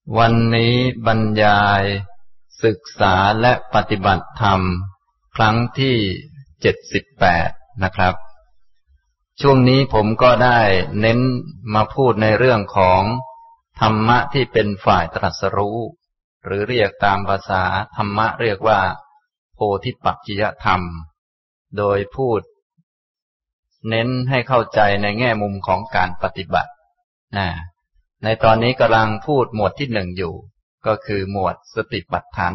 วันนี้บรรยายศึกษาและปฏิบัติธรรมครั้งที่78นะครับช่วงนี้ผมก็ได้เน้นมาพูดในเรื่องของธรรมะที่เป็นฝ่ายตรัสรู้หรือเรียกตามภาษาธรรมะเรียกว่าโพธิปักขิยธรรมโดยพูดเน้นให้เข้าใจในแง่มุมของการปฏิบัติในตอนนี้กำลังพูดหมวดที่1อยู่ก็คือหมวดสติปัฏฐาน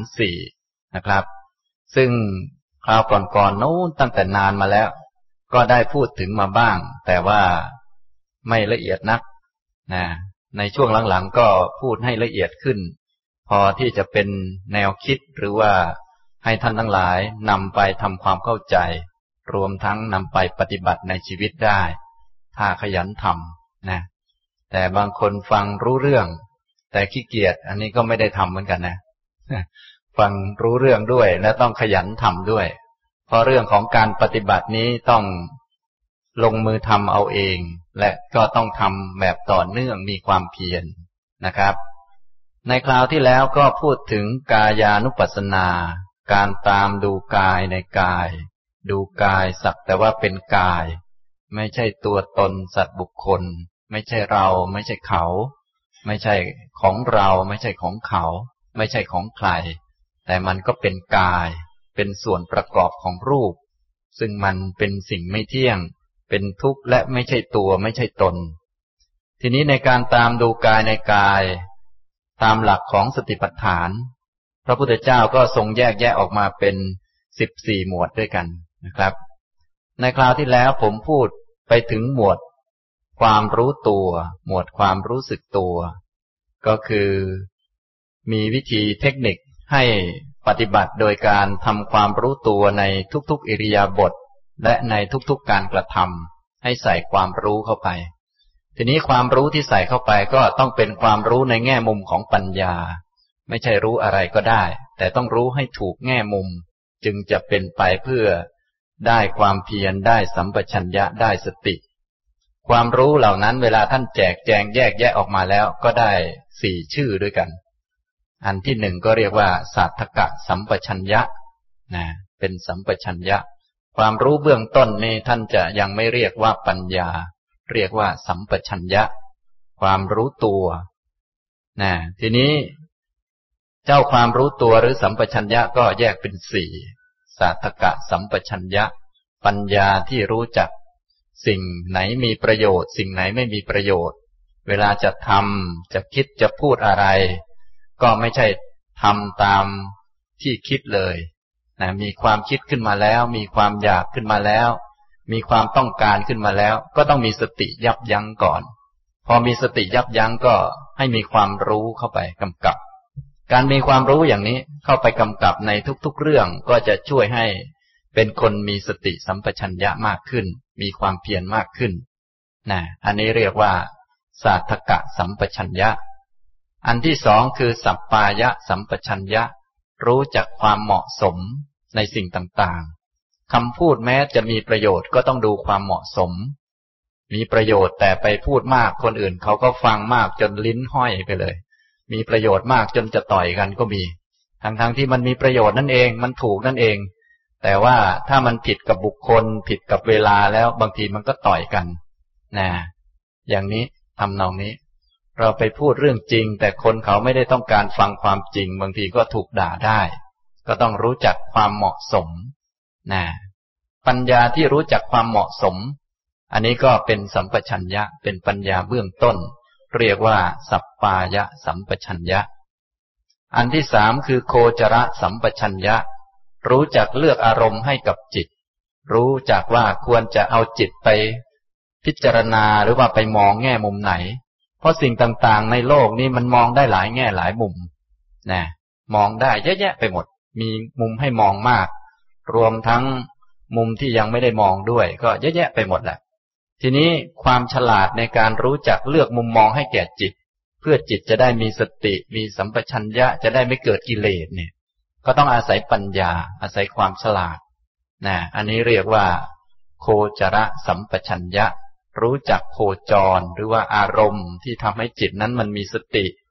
4นะครับซึ่งคราวก่อนๆนู้นตั้งแต่นานมาแล้วก็ได้พูดถึงมาบ้างแต่ว่าไม่ละเอียดนักในช่วงหลังๆก็พูดให้ละเอียดขึ้นพอที่จะเป็นแนวคิดหรือว่าให้ท่านทั้งหลายนำไปทำความเข้าใจรวมทั้งนำไปปฏิบัติในชีวิตได้ถ้าขยันทำแต่บางคนฟังรู้เรื่องแต่ขี้เกียจอันนี้ก็ไม่ได้ทำเหมือนกันนะฟังรู้เรื่องด้วยและต้องขยันทำด้วยเพราะเรื่องของการปฏิบัตินี้ต้องลงมือทำเอาเองและก็ต้องทำแบบต่อเนื่องมีความเพียรนะครับในคราวที่แล้วก็พูดถึงกายานุปัสสนาการตามดูกายในกายดูกายสักแต่ว่าเป็นกายไม่ใช่ตัวตนสัตว์บุคคลไม่ใช่เราไม่ใช่เขาไม่ใช่ของเราไม่ใช่ของเขาไม่ใช่ของใครแต่มันก็เป็นกายเป็นส่วนประกอบของรูปซึ่งมันเป็นสิ่งไม่เที่ยงเป็นทุกข์และไม่ใช่ตัวไม่ใช่ตนทีนี้ในการตามดูกายในกายตามหลักของสติปัฏฐานพระพุทธเจ้าก็ทรงแยกแยะออกมาเป็น14หมวดด้วยกันนะครับในคราวที่แล้วผมพูดไปถึงหมวดความรู้ตัวหมวดความรู้สึกตัวก็คือมีวิธีเทคนิคให้ปฏิบัติโดยการทำความรู้ตัวในทุกๆอิริยาบถและในทุกๆการกระทำให้ใส่ความรู้เข้าไปทีนี้ความรู้ที่ใส่เข้าไปก็ต้องเป็นความรู้ในแง่มุมของปัญญาไม่ใช่รู้อะไรก็ได้แต่ต้องรู้ให้ถูกแง่มุมจึงจะเป็นไปเพื่อได้ความเพียรได้สัมปชัญญะได้สติความรู้เหล่านั้นเวลาท่านแจกแจงแยกแยะออกมาแล้วก็ได้4ชื่อด้วยกันอันที่1ก็เรียกว่าสาธกะสัมปชัญญะเป็นสัมปชัญญะความรู้เบื้องต้นนี่ท่านจะยังไม่เรียกว่าปัญญาเรียกว่าสัมปชัญญะความรู้ตัวทีนี้เจ้าความรู้ตัวหรือสัมปชัญญะก็แยกเป็น4สาธกะสัมปชัญญะปัญญาที่รู้จักสิ่งไหนมีประโยชน์สิ่งไหนไม่มีประโยชน์เวลาจะทำจะคิดจะพูดอะไรก็ไม่ใช่ทำตามที่คิดเลยมีความคิดขึ้นมาแล้วมีความอยากขึ้นมาแล้วมีความต้องการขึ้นมาแล้วก็ต้องมีสติยับยั้งก่อนพอมีสติยับยั้งก็ให้มีความรู้เข้าไปกำกับการมีความรู้อย่างนี้เข้าไปกำกับในทุกๆเรื่องก็จะช่วยให้เป็นคนมีสติสัมปชัญญะมากขึ้นมีความเพียรมากขึ้นอันนี้เรียกว่าสาธกะสัมปชัญญะอันที่2คือสัปปายะสัมปชัญญะรู้จักความเหมาะสมในสิ่งต่างๆคำพูดแม้จะมีประโยชน์ก็ต้องดูความเหมาะสมมีประโยชน์แต่ไปพูดมากคนอื่นเขาก็ฟังมากจนลิ้นห้อยไปเลยมีประโยชน์มากจนจะต่อยกันก็มีทั้งที่มันมีประโยชน์นั่นเองมันถูกนั่นเองแต่ว่าถ้ามันผิดกับบุคคลผิดกับเวลาแล้วบางทีมันก็ต่อยกันอย่างนี้ทำนองนี้เราไปพูดเรื่องจริงแต่คนเขาไม่ได้ต้องการฟังความจริงบางทีก็ถูกด่าได้ก็ต้องรู้จักความเหมาะสมปัญญาที่รู้จักความเหมาะสมอันนี้ก็เป็นสัมปชัญญะเป็นปัญญาเบื้องต้นเรียกว่าสัปปายะสัมปชัญญะอันที่3คือโคจรสัมปชัญญะรู้จักเลือกอารมณ์ให้กับจิตรู้จักว่าควรจะเอาจิตไปพิจารณาหรือว่าไปมองแง่มุมไหนเพราะสิ่งต่างๆในโลกนี้มันมองได้หลายแง่หลายมุมมองได้เยอะแยะไปหมดมีมุมให้มองมากรวมทั้งมุมที่ยังไม่ได้มองด้วยก็เยอะแยะไปหมดแหละทีนี้ความฉลาดในการรู้จักเลือกมุมมองให้แก่จิตเพื่อจิตจะได้มีสติมีสัมปชัญญะจะได้ไม่เกิดกิเลสเนี่ยก็ต้องอาศัยปัญญาอาศัยความฉลาดอันนี้เรียกว่าโคจรสัมปชัญญะรู้จักโคจรหรือว่าอารมณ์ที่ทำให้จิตนั้นมันมีสติ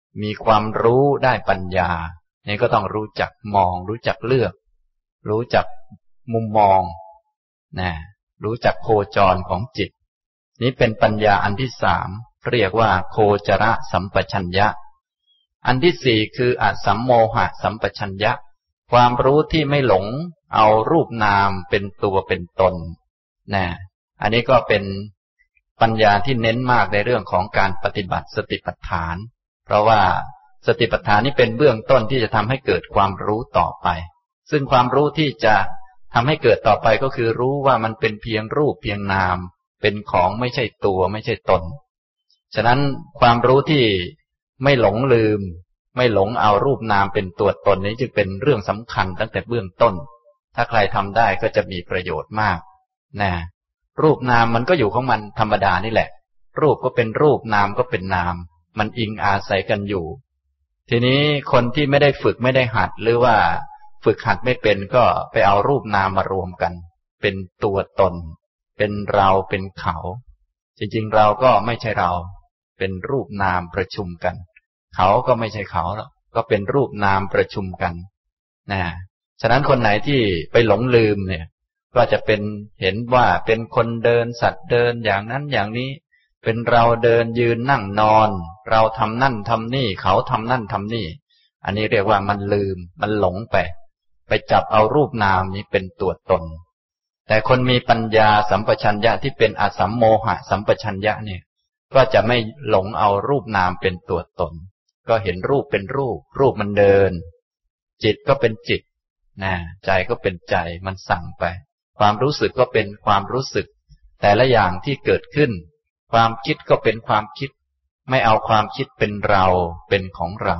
มีความรู้ได้ปัญญานี่ก็ต้องรู้จักมองรู้จักเลือกรู้จักมุมมองนะรู้จักโคจรของจิตนี้เป็นปัญญาอันที่สามเรียกว่าโคจรสัมปชัญญะอันที่สี่คืออสัมโมหะสัมปชัญญะความรู้ที่ไม่หลงเอารูปนามเป็นตัวเป็นตนนะอันนี้ก็เป็นปัญญาที่เน้นมากในเรื่องของการปฏิบัติสติปัฏฐานเพราะว่าสติปัฏฐานนี้เป็นเบื้องต้นที่จะทำให้เกิดความรู้ต่อไปซึ่งความรู้ที่จะทำให้เกิดต่อไปก็คือรู้ว่ามันเป็นเพียงรูปเพียงนามเป็นของไม่ใช่ตัวไม่ใช่ตนฉะนั้นความรู้ที่ไม่หลงลืมไม่หลงเอารูปนามเป็นตัวตนนี้จึงเป็นเรื่องสำคัญตั้งแต่เบื้องต้นถ้าใครทำได้ก็จะมีประโยชน์มากนะรูปนามมันก็อยู่ของมันธรรมดานี่แหละรูปก็เป็นรูปนามก็เป็นนามมันอิงอาศัยกันอยู่ทีนี้คนที่ไม่ได้ฝึกไม่ได้หัดหรือว่าฝึกหัดไม่เป็นก็ไปเอารูปนามมารวมกันเป็นตัวตนเป็นเราเป็นเขาจริงๆเราก็ไม่ใช่เราเป็นรูปนามประชุมกันเขาก็ไม่ใช่เขาแล้วก็เป็นรูปนามประชุมกันนะฉะนั้นคนไหนที่ไปหลงลืมเนี่ยก็จะเป็นเห็นว่าเป็นคนเดินสัตว์เดินอย่างนั้นอย่างนี้เป็นเราเดินยืนนั่งนอนเราทำนั่นทำนี่เขาทำนั่นทำนี่อันนี้เรียกว่ามันลืมมันหลงไปจับเอารูปนามนี้เป็นตัวตนแต่คนมีปัญญาสัมปชัญญะที่เป็นอสัมโมหะสัมปชัญญะเนี่ยก็จะไม่หลงเอารูปนามเป็นตัวตนก็เห็นรูปเป็นรูปรูปมันเดินจิตก็เป็นจิตนะใจก็เป็นใจมันสั่งไปความรู้สึกก็เป็นความรู้สึกแต่ละอย่างที่เกิดขึ้นความคิดก็เป็นความคิดไม่เอาความคิดเป็นเราเป็นของเรา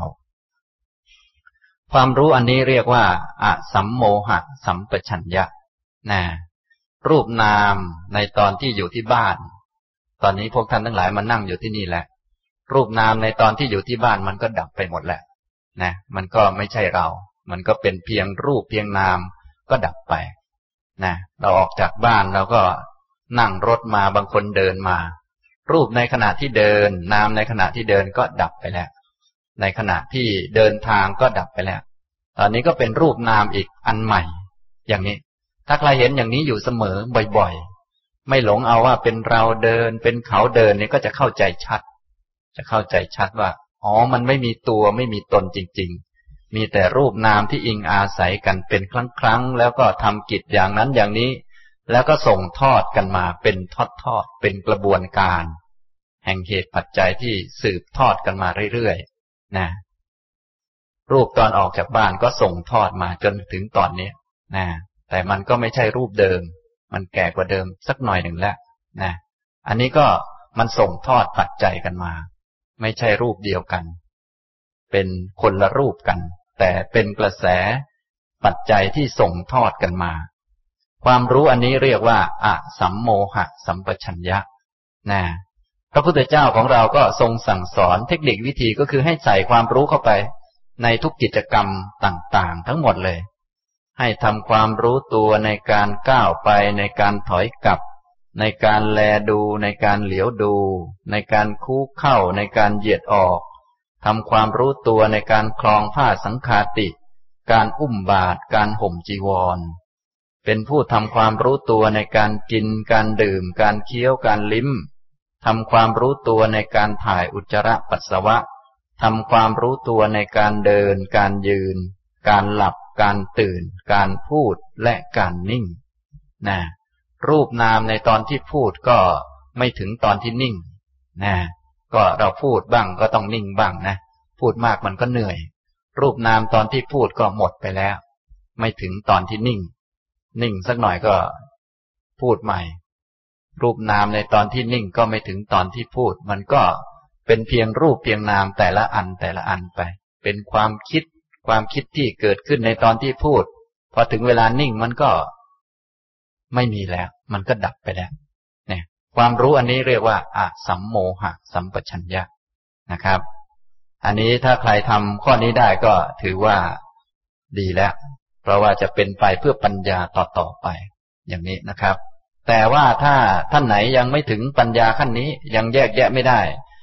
ความรู้อันนี้เรียกว่าอสัมโมหะสัมปชัญญะนะรูปนามในตอนที่อยู่ที่บ้านตอนนี้พวกท่านทั้งหลายมานั่งอยู่ที่นี่แหละรูปนามในตอนที่อยู่ที่บ้านมันก็ดับไปหมดแหละนะมันก็ไม่ใช่เรามันก็เป็นเพียงรูปเพียงนามก็ดับไปนะเราออกจากบ้านเราก็นั่งรถมาบางคนเดินมารูปในขณะที่เดินนามในขณะที่เดินก็ดับไปแล้วในขณะที่เดินทางก็ดับไปแล้วตอนนี้ก็เป็นรูปนามอีกอันใหม่อย่างนี้ถ้าใครเห็นอย่างนี้อยู่เสมอบ่อยๆไม่หลงเอาว่าเป็นเราเดินเป็นเขาเดินนี่ก็จะเข้าใจชัดว่าอ๋อมันไม่มีตัวไม่มีตนจริงๆมีแต่รูปนามที่อิงอาศัยกันเป็นครั้งๆแล้วก็ทำกิจอย่างนั้นอย่างนี้แล้วก็ส่งทอดกันมาเป็นทอดเป็นกระบวนการแห่งเหตุปัจจัยที่สืบทอดกันมาเรื่อยๆนะรูปตอนออกจากบ้านก็ส่งทอดมาจนถึงตอนนี้นะแต่มันก็ไม่ใช่รูปเดิมมันแก่กว่าเดิมสักหน่อยหนึ่งแล้วนะอันนี้ก็มันส่งทอดปัจจัยกันมาไม่ใช่รูปเดียวกันเป็นคนละรูปกันแต่เป็นกระแสปัจจัยที่ส่งทอดกันมาความรู้อันนี้เรียกว่าอสัมโมหะสัมปชัญญะนะพระพุทธเจ้าของเราก็ทรงสั่งสอนเทคนิควิธีก็คือให้ใส่ความรู้เข้าไปในทุกกิจกรรมต่างๆทั้งหมดเลยให้ทำความรู้ตัวในการก้าวไปในการถอยกลับในการแลดูในการเหลียวดูในการคู้เข้าในการเหยียดออกทำความรู้ตัวในการคลองผ้าสังฆาติการอุ้มบาตรการห่มจีวรเป็นผู้ทำความรู้ตัวในการกินการดื่มการเคี้ยวการลิ้มทำความรู้ตัวในการถ่ายอุจจาระปัสสาวะทำความรู้ตัวในการเดินการยืนการหลับการตื่นการพูดและการนิ่งนะรูปนามในตอนที่พูดก็ไม่ถึงตอนที่นิ่งนะก็เราพูดบ้างก็ต้องนิ่งบ้างนะพูดมากมันก็เหนื่อยรูปนามตอนที่พูดก็หมดไปแล้วไม่ถึงตอนที่นิ่งสักหน่อยก็พูดใหม่รูปนามในตอนที่นิ่งก็ไม่ถึงตอนที่พูดมันก็เป็นเพียงรูปเพียงนามแต่ละอันไปเป็นความคิดที่เกิดขึ้นในตอนที่พูดพอถึงเวลานิ่งมันก็ไม่มีแล้วมันก็ดับไปแล้วเนี่ยความรู้อันนี้เรียกว่าอสัมโมหะสัมปชัญญะนะครับอันนี้ถ้าใครทำข้อนี้ได้ก็ถือว่าดีแล้วเพราะว่าจะเป็นไปเพื่อปัญญาต่อไปอย่างนี้นะครับแต่ว่าถ้าท่านไหนยังไม่ถึงปัญญาขั้นนี้ยังแยกแยะไม่ได้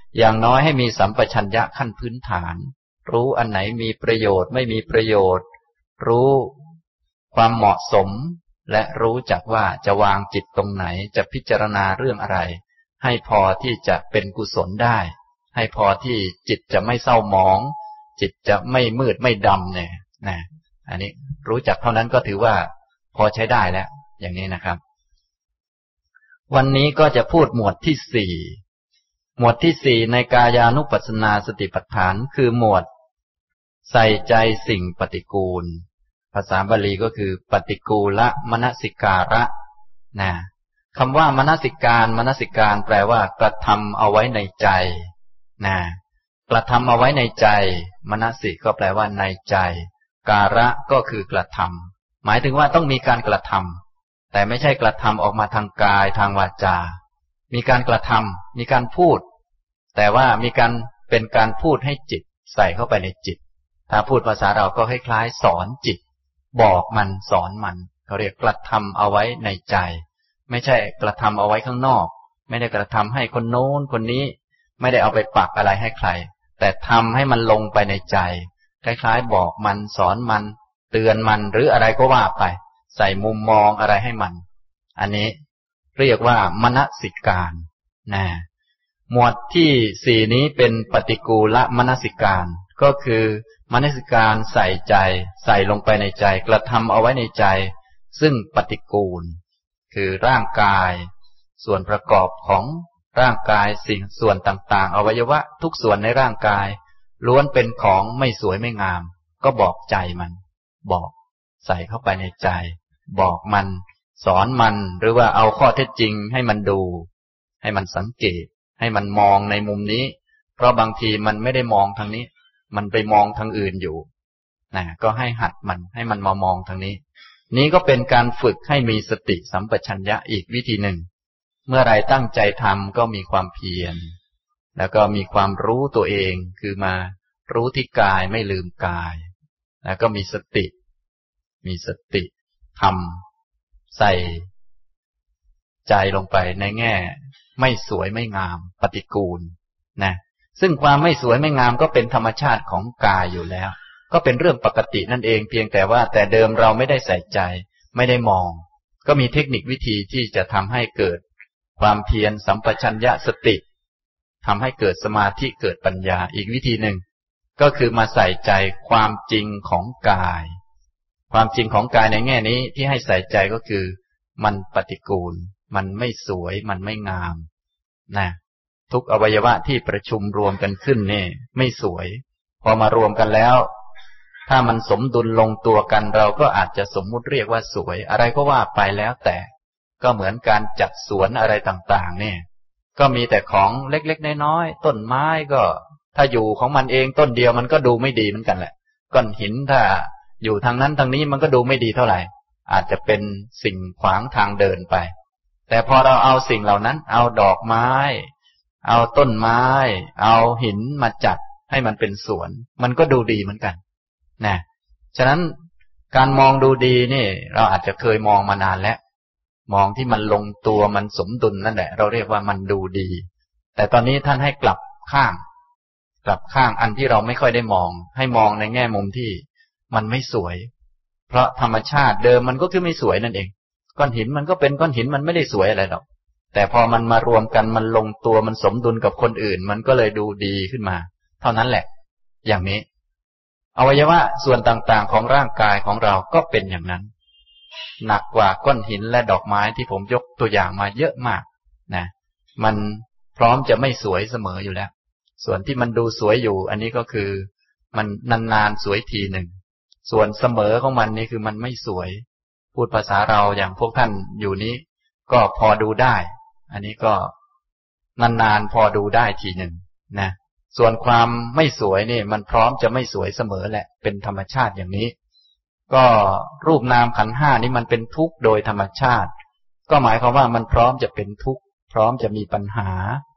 อย่างน้อยให้มีสัมปชัญญะขั้นพื้นฐานรู้อันไหนมีประโยชน์ไม่มีประโยชน์รู้ความเหมาะสมและรู้จักว่าจะวางจิตตรงไหนจะพิจารณาเรื่องอะไรให้พอที่จะเป็นกุศลได้ให้พอที่จิตจะไม่เศร้าหมองจิตจะไม่มืดไม่ดำเนี่ยนะอันนี้รู้จักเท่านั้นก็ถือว่าพอใช้ได้แล้วอย่างนี้นะครับวันนี้ก็จะพูดหมวดที่สี่หมวดที่สี่ในกายานุปัสสนาสติปัฏฐานคือหมวดใส่ใจสิ่งปฏิกูลภาษาบาลีก็คือปฏิกูลมนสิการะนะคำว่ามนสิการแปลว่ากระทำเอาไว้ในใจนะกระทำเอาไว้ในใจมนสิก็แปลว่าในใจการะก็คือกระทำหมายถึงว่าต้องมีการกระทำแต่ไม่ใช่กระทำออกมาทางกายทางวาจามีการกระทำมีการพูดแต่ว่ามีการเป็นการพูดให้จิตใส่เข้าไปในจิตถ้าพูดภาษาเราก็คล้ายๆสอนจิตบอกมันสอนมันเขาเรียกกระทำเอาไว้ในใจไม่ใช่กระทำเอาไว้ข้างนอกไม่ได้กระทำให้คนโน้นคนนี้ไม่ได้เอาไปปักอะไรให้ใครแต่ทำให้มันลงไปในใจคล้ายๆบอกมันสอนมันเตือนมันหรืออะไรก็ว่าไปใส่มุมมองอะไรให้มันอันนี้เรียกว่ามนสิการนะหมวดที่สี่นี้เป็นปฏิกูลมนสิการก็คือมนสิการใส่ใจใส่ลงไปในใจกระทำเอาไว้ในใจซึ่งปฏิกูลคือร่างกายส่วนประกอบของร่างกายสิ่งส่วนต่างๆอวัยวะทุกส่วนในร่างกายล้วนเป็นของไม่สวยไม่งามก็บอกใจมันบอกใส่เข้าไปในใจบอกมันสอนมันหรือว่าเอาข้อเท็จจริงให้มันดูให้มันสังเกตให้มันมองในมุมนี้เพราะบางทีมันไม่ได้มองทางนี้มันไปมองทางอื่นอยู่นะก็ให้หัดมันให้มันมามองทางนี้นี้ก็เป็นการฝึกให้มีสติสัมปชัญญะอีกวิธีหนึ่งเมื่อไรตั้งใจทำก็มีความเพียรแล้วก็มีความรู้ตัวเองคือมารู้ที่กายไม่ลืมกายแล้วก็มีสติทำใส่ใจลงไปในแง่ไม่สวยไม่งามปฏิกูลนะซึ่งความไม่สวยไม่งามก็เป็นธรรมชาติของกายอยู่แล้วก็เป็นเรื่องปกตินั่นเองเพียงแต่ว่าแต่เดิมเราไม่ได้ใส่ใจไม่ได้มองก็มีเทคนิควิธีที่จะทำให้เกิดความเพียรสัมปชัญญะสติทำให้เกิดสมาธิเกิดปัญญาอีกวิธีหนึ่งก็คือมาใส่ใจความจริงของกายความจริงของกายในแง่นี้ที่ให้ใส่ใจก็คือมันปฏิกูลมันไม่สวยมันไม่งามนะทุกอวัยวะที่ประชุมรวมกันขึ้นนี่ไม่สวยพอมารวมกันแล้วถ้ามันสมดุลลงตัวกันเราก็อาจจะสมมุติเรียกว่าสวยอะไรก็ว่าไปแล้วแต่ก็เหมือนการจัดสวนอะไรต่างๆเนี่ยก็มีแต่ของเล็กๆน้อยๆต้นไม้ก็ถ้าอยู่ของมันเองต้นเดียวมันก็ดูไม่ดีเหมือนกันแหละก้อนหินถ้าอยู่ทางนั้นทางนี้มันก็ดูไม่ดีเท่าไหร่อาจจะเป็นสิ่งขวางทางเดินไปแต่พอเราเอาสิ่งเหล่านั้นเอาดอกไม้เอาต้นไม้เอาหินมาจัดให้มันเป็นสวนมันก็ดูดีเหมือนกันนะฉะนั้นการมองดูดีนี่เราอาจจะเคยมองมานานแล้วมองที่มันลงตัวมันสมดุลนั่นแหละเราเรียกว่ามันดูดีแต่ตอนนี้ท่านให้กลับข้างอันที่เราไม่ค่อยได้มองให้มองในแง่มุมที่มันไม่สวยเพราะธรรมชาติเดิมมันก็คือไม่สวยนั่นเองก้อนหินมันก็เป็นก้อนหินมันไม่ได้สวยอะไรหรอกแต่พอมันมารวมกันมันลงตัวมันสมดุลกับคนอื่นมันก็เลยดูดีขึ้นมาเท่านั้นแหละอย่างนี้อวัยวะส่วนต่างๆของร่างกายของเราก็เป็นอย่างนั้นหนักกว่าก้อนหินและดอกไม้ที่ผมยกตัวอย่างมาเยอะมากนะมันพร้อมจะไม่สวยเสมออยู่แล้วส่วนที่มันดูสวยอยู่อันนี้ก็คือมันนานๆสวยทีหนึ่งส่วนเสมอของมันนี่คือมันไม่สวยพูดภาษาเราอย่างพวกท่านอยู่นี้ก็พอดูได้อันนี้ก็นานๆพอดูได้ทีหนึ่งนะส่วนความไม่สวยนี่มันพร้อมจะไม่สวยเสมอแหละเป็นธรรมชาติอย่างนี้ก็รูปนามขันธ์ห้านี้มันเป็นทุกข์โดยธรรมชาติก็หมายความว่ามันพร้อมจะเป็นทุกข์พร้อมจะมีปัญหา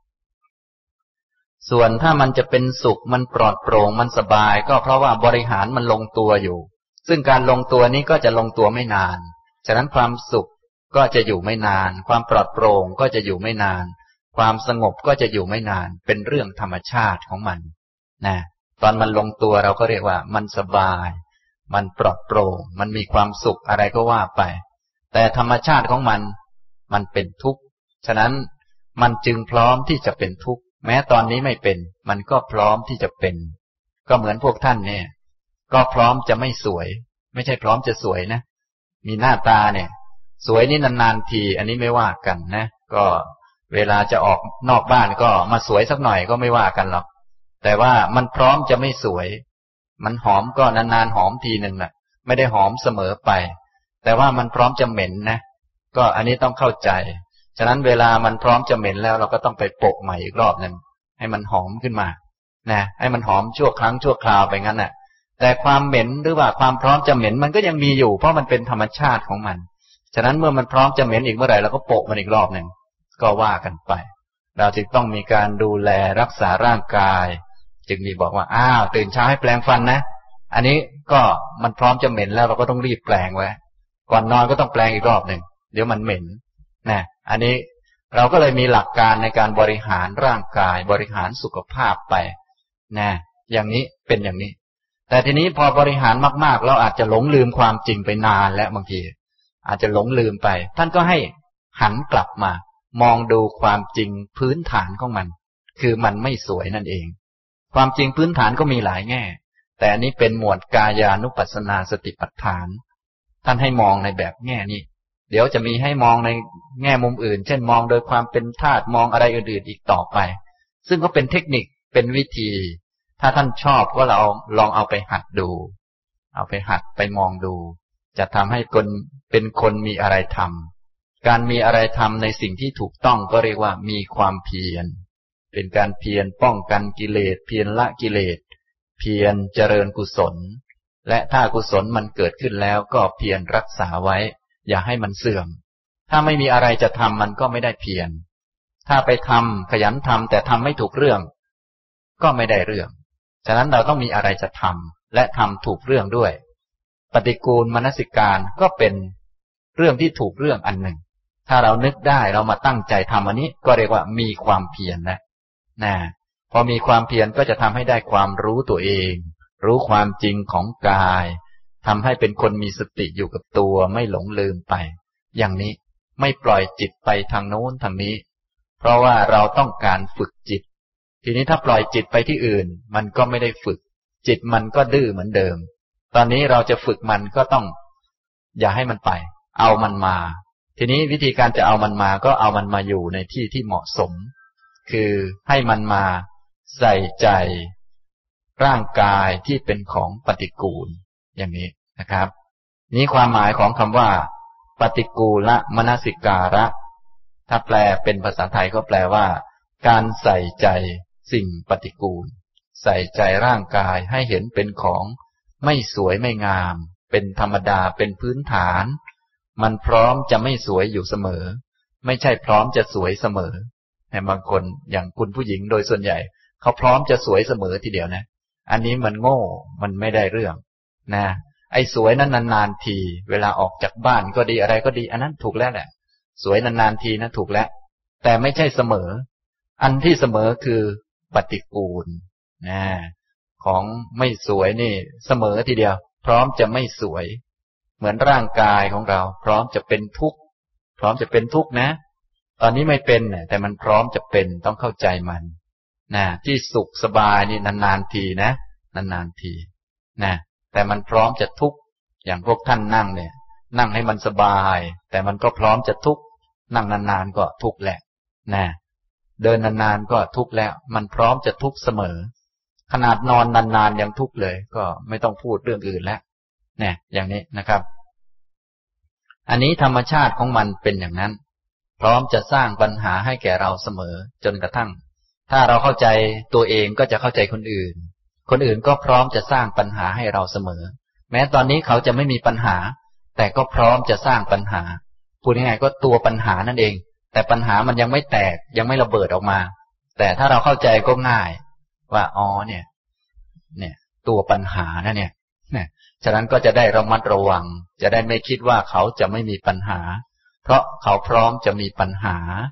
ส่วนถ้ามันจะเป็นสุขมันปลอดโปร่งมันสบายก็เพราะว่าบริหารมันลงตัวอยู่ซึ่งการลงตัวนี้ก็จะลงตัวไม่นานฉะนั้นความสุขก็จะอยู่ไม่นานความปลอดโปร่งก็จะอยู่ไม่นานความสงบก็จะอยู่ไม่นานเป็นเรื่องธรรมชาติของมันนะตอนมันลงตัวเราก็เรียกว่ามันสบายมันปลอดโปร่งมันมีความสุขอะไรก็ว่าไปแต่ธรรมชาติของมันเป็นทุกข์ฉะนั้นมันจึงพร้อมที่จะเป็นทุกข์แม้ตอนนี้ไม่เป็นมันก็พร้อมที่จะเป็นก็เหมือนพวกท่านเนี่ยก็พร้อมจะไม่สวยไม่ใช่พร้อมจะสวยนะมีหน้าตาเนี่ยสวยนี่นานๆทีอันนี้ไม่ว่ากันนะก็เวลาจะออกนอกบ้านก็มาสวยสักหน่อยก็ไม่ว่ากันหรอกแต่ว่ามันพร้อมจะไม่สวยมันหอมก็นานๆหอมทีหนึ่งน่ะไม่ได้หอมเสมอไปแต่ว่ามันพร้อมจะเหม็นนะก็อันนี้ต้องเข้าใจฉะนั้นเวลามันพร้อมจะเหม็นแล้วเราก็ต้องไปโปะใหม่อีกรอบนึงให้มันหอมขึ้นมานะให้มันหอมชั่วครั้งชั่วคราวไปงั้นน่ะแต่ความเหม็นหรือว่าความพร้อมจะเหม็นมันก็ยังมีอยู่เพราะมันเป็นธรรมชาติของมันฉะนั้นเมื่อมันพร้อมจะเหม็นอีกเมื่อไหร่เราก็โปะมันอีกรอบนึงก็ว่ากันไปเราจึงต้องมีการดูแลรักษาร่างกายจึงมีบอกว่าอ้าวตื่นเช้าให้แปรงฟันนะอันนี้ก็มันพร้อมจะเหม็นแล้วเราก็ต้องรีบแปรงไว้ก่อนนอนก็ต้องแปรงอีกรอบนึงเดี๋ยวมันเหม็นนะอันนี้เราก็เลยมีหลักการในการบริหารร่างกายบริหารสุขภาพไปนะอย่างนี้เป็นอย่างนี้แต่ทีนี้พอบริหารมากๆเราอาจจะหลงลืมความจริงไปนานแล้วบางทีอาจจะหลงลืมไปท่านก็ให้หันกลับมามองดูความจริงพื้นฐานของมันคือมันไม่สวยนั่นเองความจริงพื้นฐานก็มีหลายแง่แต่อันนี้เป็นหมวดกายานุปัสสนาสติปัฏฐานท่านให้มองในแบบแง่นี้เดี๋ยวจะมีให้มองในแง่มุมอื่นเช่นมองโดยความเป็นธาตุมองอะไรอื่นๆอีกต่อไปซึ่งก็เป็นเทคนิคเป็นวิธีถ้าท่านชอบก็เราลองเอาไปหัดดูเอาไปหัดไปมองดูจะทำให้คนเป็นคนมีอะไรทำการมีอะไรทำในสิ่งที่ถูกต้องก็เรียกว่ามีความเพียรเป็นการเพียรป้องกันกิเลสเพียรละกิเลสเพียรเจริญกุศลและถ้ากุศลมันเกิดขึ้นแล้วก็เพียรรักษาไว้อย่าให้มันเสื่อมถ้าไม่มีอะไรจะทำมันก็ไม่ได้เพียรถ้าไปทำขยันทำแต่ทำไม่ถูกเรื่องก็ไม่ได้เรื่องฉะนั้นเราต้องมีอะไรจะทำและทำถูกเรื่องด้วยปฏิกูลมนสิการก็เป็นเรื่องที่ถูกเรื่องอันหนึ่งถ้าเรานึกได้เรามาตั้งใจทำอันนี้ก็เรียกว่ามีความเพียรนะพอมีความเพียรก็จะทำให้ได้ความรู้ตัวเองรู้ความจริงของกายทำให้เป็นคนมีสติอยู่กับตัวไม่หลงลืมไปอย่างนี้ไม่ปล่อยจิตไปทางโน้นทางนี้เพราะว่าเราต้องการฝึกจิตทีนี้ถ้าปล่อยจิตไปที่อื่นมันก็ไม่ได้ฝึกจิตมันก็ดื้อเหมือนเดิมตอนนี้เราจะฝึกมันก็ต้องอย่าให้มันไปเอามันมาทีนี้วิธีการจะเอามันมาก็เอามันมาอยู่ในที่ที่เหมาะสมคือให้มันมาใส่ใจร่างกายที่เป็นของปฏิกูลอย่างนี้นะครับนี้ความหมายของคำว่าปฏิกูลมนสิการะถ้าแปลเป็นภาษาไทยก็แปลว่าการใส่ใจสิ่งปฏิกูลใส่ใจร่างกายให้เห็นเป็นของไม่สวยไม่งามเป็นธรรมดาเป็นพื้นฐานมันพร้อมจะไม่สวยอยู่เสมอไม่ใช่พร้อมจะสวยเสมอแต่บางคนอย่างคุณผู้หญิงโดยส่วนใหญ่เขาพร้อมจะสวยเสมอทีเดียวนะอันนี้มันโง่มันไม่ได้เรื่องนะไอ้สวยนั้นนานๆทีเวลาออกจากบ้านก็ดีอะไรก็ดีอันนั้นถูกแล้วแหละสวยนานๆทีนะถูกแล้วแต่ไม่ใช่เสมออันที่เสมอคือปฏิกูลนะของไม่สวยนี่เสมอทีเดียวพร้อมจะไม่สวยเหมือนร่างกายของเราพร้อมจะเป็นทุกข์พร้อมจะเป็นทุกข์นะตอนนี้ไม่เป็นแต่มันพร้อมจะเป็นต้องเข้าใจมันนะที่สุขสบายนี่นานๆทีนะนานๆทีนะแต่มันพร้อมจะทุกข์อย่างพวกท่านนั่งเนี่ยนั่งให้มันสบายแต่มันก็พร้อมจะทุกข์นั่งนานๆก็ทุกข์แหละนะเดินนานๆก็ทุกข์แล้วมันพร้อมจะทุกข์เสมอขนาดนอนนานๆยังทุกข์เลยก็ไม่ต้องพูดเรื่องอื่นแล้วเนี่ยอย่างนี้นะครับอันนี้ธรรมชาติของมันเป็นอย่างนั้นพร้อมจะสร้างปัญหาให้แก่เราเสมอจนกระทั่งถ้าเราเข้าใจตัวเองก็จะเข้าใจคนอื่นคนอื่นก็พร้อมจะสร้างปัญหาให้เราเสมอแม้ตอนนี้เขาจะไม่มีปัญหาแต่ก็พร้อมจะสร้างปัญหาพูดง่ายๆก็ตัวปัญหานั่นเองแต่ปัญหามันยังไม่แตกยังไม่ระเบิดออกมาแต่ถ้าเราเข้าใจก็ง่ายว่าอ๋อเนี่ยตัวปัญหานะเนี่ยฉะนั้นก็จะได้ระมัดระวังจะได้ไม่คิดว่าเขาจะไม่มีปัญหาเพราะเขาพร้อมจะมีปัญหา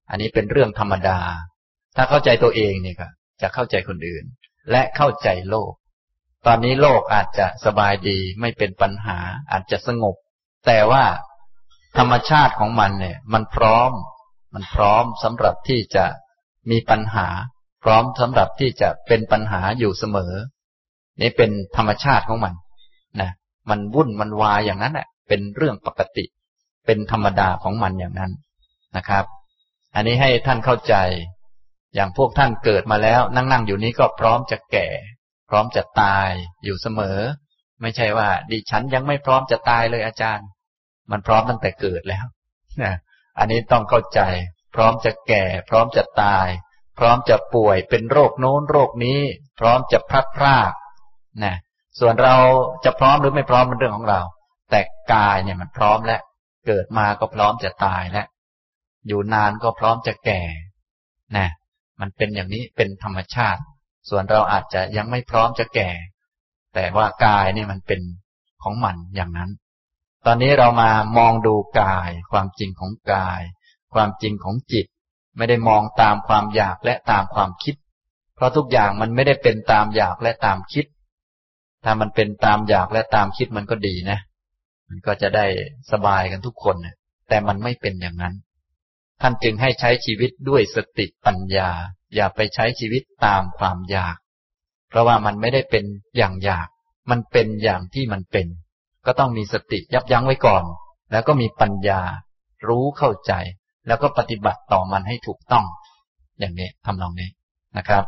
อันนี้เป็นเรื่องธรรมดาถ้าเข้าใจตัวเองเนี่ยก็จะเข้าใจคนอื่นและเข้าใจโลกตอนนี้โลกอาจจะสบายดีไม่เป็นปัญหาอาจจะสงบแต่ว่าธรรมชาติของมันเนี่ยมันพร้อมสำหรับที่จะมีปัญหาพร้อมสำหรับที่จะเป็นปัญหาอยู่เสมอนี่เป็นธรรมชาติของมันนะมันวุ่นมันวายอย่างนั้นแหละเป็นเรื่องปกติเป็นธรรมดาของมันอย่างนั้นนะครับอันนี้ให้ท่านเข้าใจอย่างพวกท่านเกิดมาแล้วนั่งอยู่นี้ก็พร้อมจะแก่พร้อมจะตายอยู่เสมอไม่ใช่ว่าดิฉันยังไม่พร้อมจะตายเลยอาจารย์มันพร้อมตั้งแต่เกิดแล้วนะอันนี้ต้องเข้าใจพร้อมจะแก่พร้อมจะตายพร้อมจะป่วยเป็นโรคโน้นโรคนี้พร้อมจะพลัดพรากนะส่วนเราจะพร้อมหรือไม่พร้อมเป็นเรื่องของเราแต่กายเนี่ยมันพร้อมแล้วเกิดมาก็พร้อมจะตายแล้วอยู่นานก็พร้อมจะแก่นะมันเป็นอย่างนี้เป็นธรรมชาติส่วนเราอาจจะยังไม่พร้อมจะแก่แต่ว่ากายนี่มันเป็นของมันอย่างนั้นตอนนี้เรามามองดูกายความจริงของกายความจริงของจิตไม่ได้มองตามความอยากและตามความคิดเพราะทุกอย่างมันไม่ได้เป็นตามอยากและตามคิดถ้ามันเป็นตามอยากและตามคิดมันก็ดีนะมันก็จะได้สบายกันทุกคนนะแต่มันไม่เป็นอย่างนั้นท่านจึงให้ใช้ชีวิตด้วยสติปัญญาอย่าไปใช้ชีวิตตามความอยากเพราะว่ามันไม่ได้เป็นอย่างอยากมันเป็นอย่างที่มันเป็นก็ต้องมีสติยับยั้งไว้ก่อนแล้วก็มีปัญญารู้เข้าใจแล้วก็ปฏิบัติต่อมันให้ถูกต้องอย่างนี้ทำนองนี้นะครับ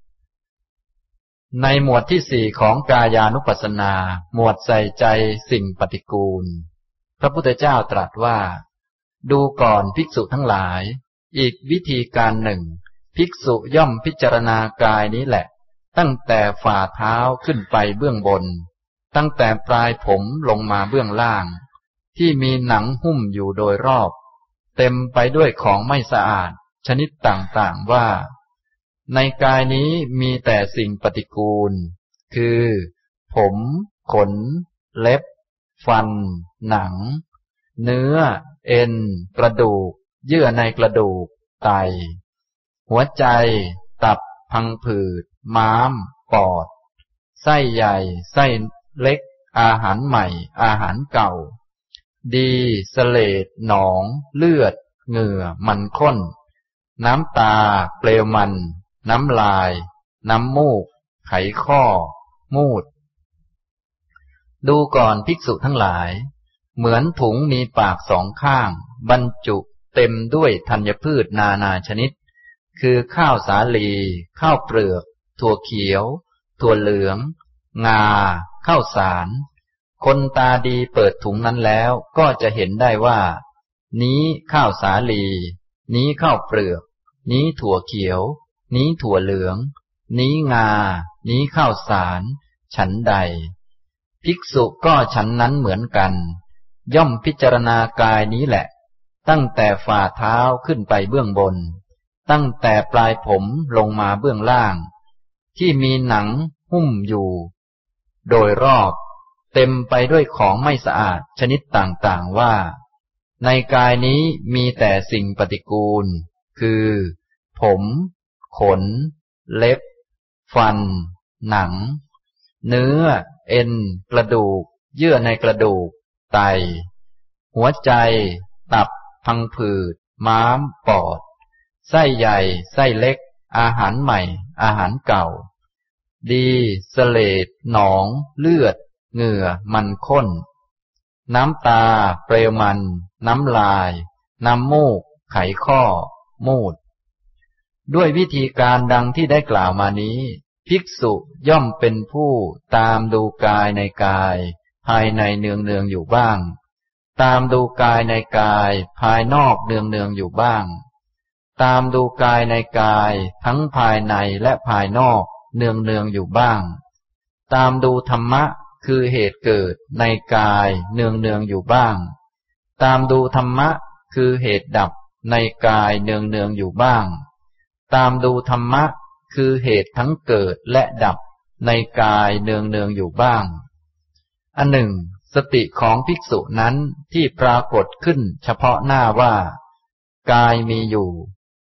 ในหมวดที่สี่ของกายานุปัสสนาหมวดใส่ใจสิ่งปฏิกูลพระพุทธเจ้าตรัสว่าดูก่อนภิกษุทั้งหลายอีกวิธีการหนึ่งภิกษุย่อมพิจารณากายนี้แหละตั้งแต่ฝ่าเท้าขึ้นไปเบื้องบนตั้งแต่ปลายผมลงมาเบื้องล่างที่มีหนังหุ้มอยู่โดยรอบเต็มไปด้วยของไม่สะอาดชนิดต่างๆว่าในกายนี้มีแต่สิ่งปฏิกูลคือผมขนเล็บฟันหนังเนื้อเอ็นกระดูกเยื่อในกระดูกไตหัวใจตับพังผืดม้ามปอดไส้ใหญ่ไส้เล็กอาหารใหม่อาหารเก่าดีเสลดหนองเลือดเหงื่อมันข้นน้ำตาเปลวมันน้ำลายน้ำมูกไขข้อมูดดูก่อนภิกษุทั้งหลายเหมือนถุงมีปากสองข้างบรรจุเต็มด้วยธัญพืชนานาชนิดคือข้าวสาลีข้าวเปลือกถั่วเขียวถั่วเหลืองงาข้าวสารคนตาดีเปิดถุงนั้นแล้วก็จะเห็นได้ว่านี้ข้าวสาลีนี้ข้าวเปลือกนี้ถั่วเขียวนี้ถั่วเหลืองนี้งานี้ข้าวสารฉันใดภิกษุก็ฉันนั้นเหมือนกันย่อมพิจารณากายนี้แหละตั้งแต่ฝ่าเท้าขึ้นไปเบื้องบนตั้งแต่ปลายผมลงมาเบื้องล่างที่มีหนังหุ้มอยู่โดยรอบเต็มไปด้วยของไม่สะอาดชนิดต่างๆว่าในกายนี้มีแต่สิ่งปฏิกูลคือผมขนเล็บฟันหนังเนื้อเอ็นกระดูกเยื่อในกระดูกไตหัวใจตับพังผืดม้ามปอดไส้ใหญ่ไส้เล็กอาหารใหม่อาหารเก่าดีเสลดหนองเลือดเหงื่อมันข้นน้ำตาเปลวมันน้ำลายน้ำมูกไขข้อมูดด้วยวิธีการดังที่ได้กล่าวมานี้ภิกษุย่อมเป็นผู้ตามดูกายในกายภายในเนืองๆอยู่บ้างตามดูกายในกายภายนอกเนืองๆอยู่บ้างตามดูกายในกายทั้งภายในและภายนอกเนืองๆอยู่บ้างตามดูธรรมะคือเหตุเกิดในกายเนืองๆอยู่บ้างตามดูธรรมะคือเหตุดับในกายเนืองๆอยู่บ้างตามดูธรรมะคือเหตุทั้งเกิดและดับในกายเนืองๆอยู่บ้างอันหนึ่งสติของภิกษุนั้นที่ปรากฏขึ้นเฉพาะหน้าว่ากายมีอยู่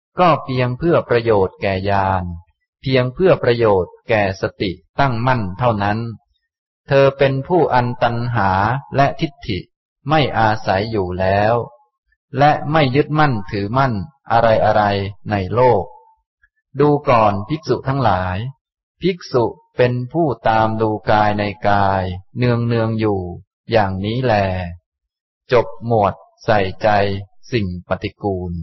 ก็เพียงเพื่อประโยชน์แก่ญาณเพียงเพื่อประโยชน์แก่สติตั้งมั่นเท่านั้นเธอเป็นผู้อันตัณหาและทิฏฐิไม่อาศัยอยู่แล้วและไม่ยึดมั่นถือมั่นอะไรในโลกดูก่อนภิกษุทั้งหลายภิกษุเป็นผู้ตามดูกายในกายเนืองอยู่อย่างนี้แลจบหมวดใส่ใจสิ่งปฏิกูล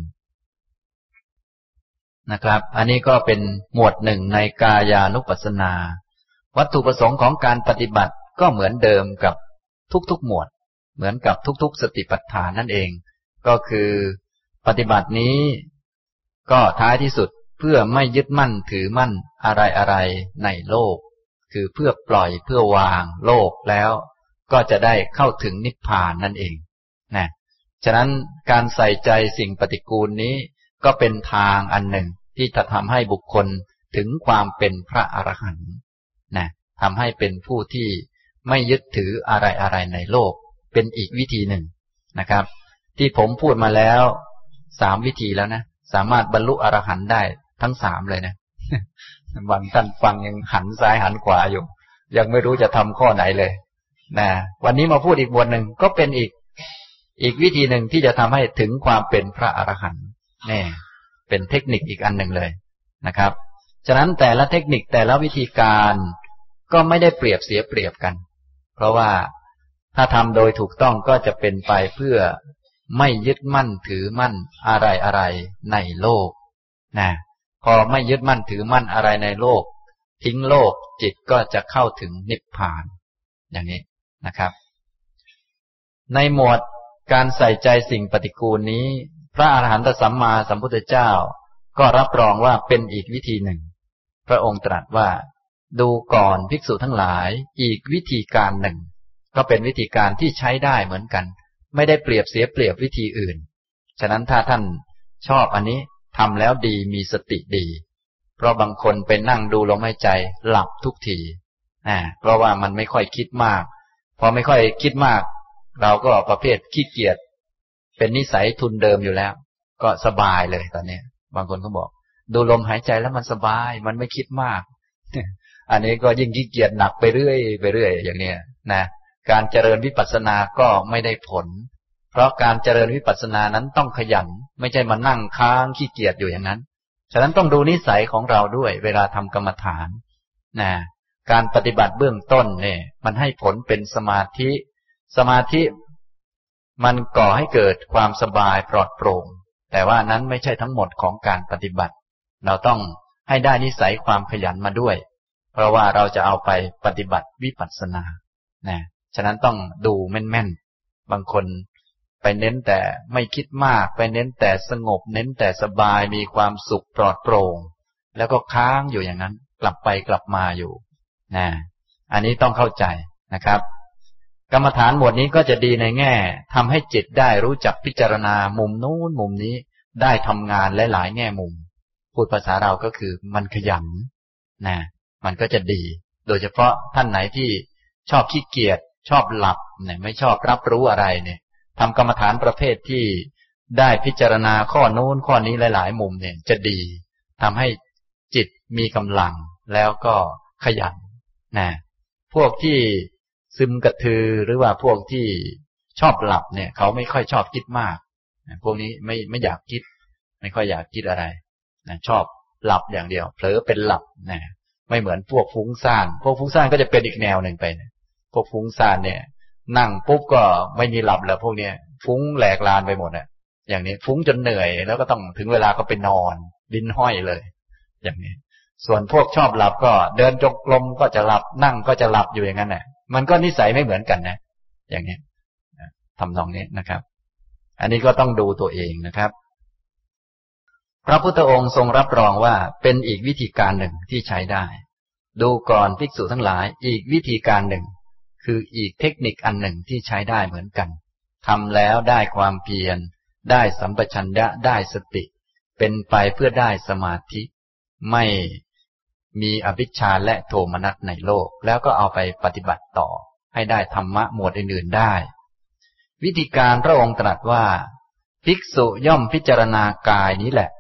นะครับอันนี้ก็เป็นหมวดหนึ่งในกายานุปัสสนาวัตถุประสงค์ของการปฏิบัติก็เหมือนเดิมกับทุกๆหมวดเหมือนกับทุกๆสติปัฏฐานนั่นเองก็คือปฏิบัตินี้ก็ท้ายที่สุดเพื่อไม่ยึดมั่นถือมั่นอะไรในโลกคือเพื่อปล่อยเพื่อวางโลกแล้วก็จะได้เข้าถึงนิพพานนั่นเองนะฉะนั้นการใส่ใจสิ่งปฏิกูลนี้ก็เป็นทางอันหนึ่งที่จะทำให้บุคคลถึงความเป็นพระอรหันต์นะทำให้เป็นผู้ที่ไม่ยึดถืออะไรในโลกเป็นอีกวิธีหนึ่งนะครับที่ผมพูดมาแล้ว3 วิธีแล้วนะสามารถบรรลุอรหันต์ได้ทั้ง3เลยนะ บางท่านฟังยังหันซ้ายหันขวาอยู่ยังไม่รู้จะทำข้อไหนเลยนะวันนี้มาพูดอีกบทหนึ่งก็เป็นอีกวิธีหนึ่งที่จะทำให้ถึงความเป็นพระอรหันต์นี่เป็นเทคนิคอีกอันหนึ่งเลยนะครับฉะนั้นแต่ละเทคนิคแต่ละวิธีการก็ไม่ได้เปรียบเสียเปรียบกันเพราะว่าถ้าทำโดยถูกต้องก็จะเป็นไปเพื่อไม่ยึดมั่นถือมั่นอะไรในโลกนะพอไม่ยึดมั่นถือมั่นอะไรในโลกทิ้งโลกจิตก็จะเข้าถึงนิพพานอย่างนี้นะครับในหมวดการใส่ใจสิ่งปฏิกูลนี้พระอรหันตสัมมาสัมพุทธเจ้าก็รับรองว่าเป็นอีกวิธีหนึ่งพระองค์ตรัสว่าดูก่อนภิกษุทั้งหลายอีกวิธีการหนึ่งก็เป็นวิธีการที่ใช้ได้เหมือนกันไม่ได้เปรียบเสียเปรียบวิธีอื่นฉะนั้นถ้าท่านชอบอันนี้ทำแล้วดีมีสติดีเพราะบางคนไปนั่งดูลมหายใจหลับทุกทีเพราะว่ามันไม่ค่อยคิดมากพอไม่ค่อยคิดมากเราก็ประเภทขี้เกียจเป็นนิสัยทุนเดิมอยู่แล้วก็สบายเลยตอนนี้บางคนก็บอกดูลมหายใจแล้วมันสบายมันไม่คิดมาก อันนี้ก็ยิ่งขี้เกียจหนักไปเรื่อยอย่างนี้นะการเจริญวิปัสสนาก็ไม่ได้ผลเพราะการเจริญวิปัสสนานั้นต้องขยันไม่ใช่มานั่งค้างขี้เกียจอยู่อย่างนั้นฉะนั้นต้องดูนิสัยของเราด้วยเวลาทำกรรมฐานนะการปฏิบัติเบื้องต้นเนี่ยมันให้ผลเป็นสมาธิมันก่อให้เกิดความสบายปลอดโปร่งแต่ว่านั้นไม่ใช่ทั้งหมดของการปฏิบัติเราต้องให้ได้นิสัยความขยันมาด้วยเพราะว่าเราจะเอาไปปฏิบัติวิปัสสนานะฉะนั้นต้องดูแม่นๆบางคนไปเน้นแต่ไม่คิดมากไปเน้นแต่สงบเน้นแต่สบายมีความสุขปลอดโปร่งแล้วก็ค้างอยู่อย่างนั้นกลับไปกลับมาอยู่นะอันนี้ต้องเข้าใจนะครับกรรมฐานหมวดนี้ก็จะดีในแง่ทำให้จิตได้รู้จักพิจารณามุมนู้นมุมนี้ได้ทำงานหลายๆแง่มุมพูดภาษาเราก็คือมันขยันนะมันก็จะดีโดยเฉพาะท่านไหนที่ชอบขี้เกียจชอบหลับเนี่ยไม่ชอบรับรู้อะไรเนี่ยทำกรรมฐานประเภทที่ได้พิจารณาข้อโน้นข้อนี้หลายๆมุมเนี่ยจะดีทำให้จิตมีกำลังแล้วก็ขยันนะพวกที่ซึมกระทือหรือว่าพวกที่ชอบหลับเนี่ยเขาไม่ค่อยชอบคิดมากพวกนี้ไม่อยากคิดไม่ค่อยอยากคิดอะไรนะชอบหลับอย่างเดียวเผลอเป็นหลับนะไม่เหมือนพวกฟุ้งซ่านก็จะเป็นอีกแนวหนึ่งไปนะพวกฟุ้งซ่านเนี่ยนั่งปุ๊บก็ไม่มีหลับแล้วพวกเนี้ยฟุ้งแหลกลานไปหมดอะอย่างนี้ฟุ้งจนเหนื่อยแล้วก็ต้องถึงเวลาก็ไปนอนลิ้นห้อยเลยอย่างนี้ส่วนพวกชอบหลับก็เดินจงกรมก็จะหลับนั่งก็จะหลับอยู่อย่างนั้นน่ะมันก็นิสัยไม่เหมือนกันนะอย่างนี้ทำนองนี้นะครับอันนี้ก็ต้องดูตัวเองนะครับพระพุทธองค์ทรงรับรองว่าเป็นอีกวิธีการหนึ่งที่ใช้ได้ดูก่อนภิกษุทั้งหลายอีกวิธีการหนึ่งคืออีกเทคนิคอันหนึ่งที่ใช้ได้เหมือนกันทำแล้วได้ความเพียรได้สัมปชัญญะได้สติเป็นไปเพื่อได้สมาธิไม่มีอวิชชาและโทมนัสในโลกแล้วก็เอาไปปฏิบัติต่อให้ได้ธรรมะหมวดอื่นๆได้วิธีการพระองค์ตรัสว่าภิกษุย่อมพิจารณากายนี้แหละ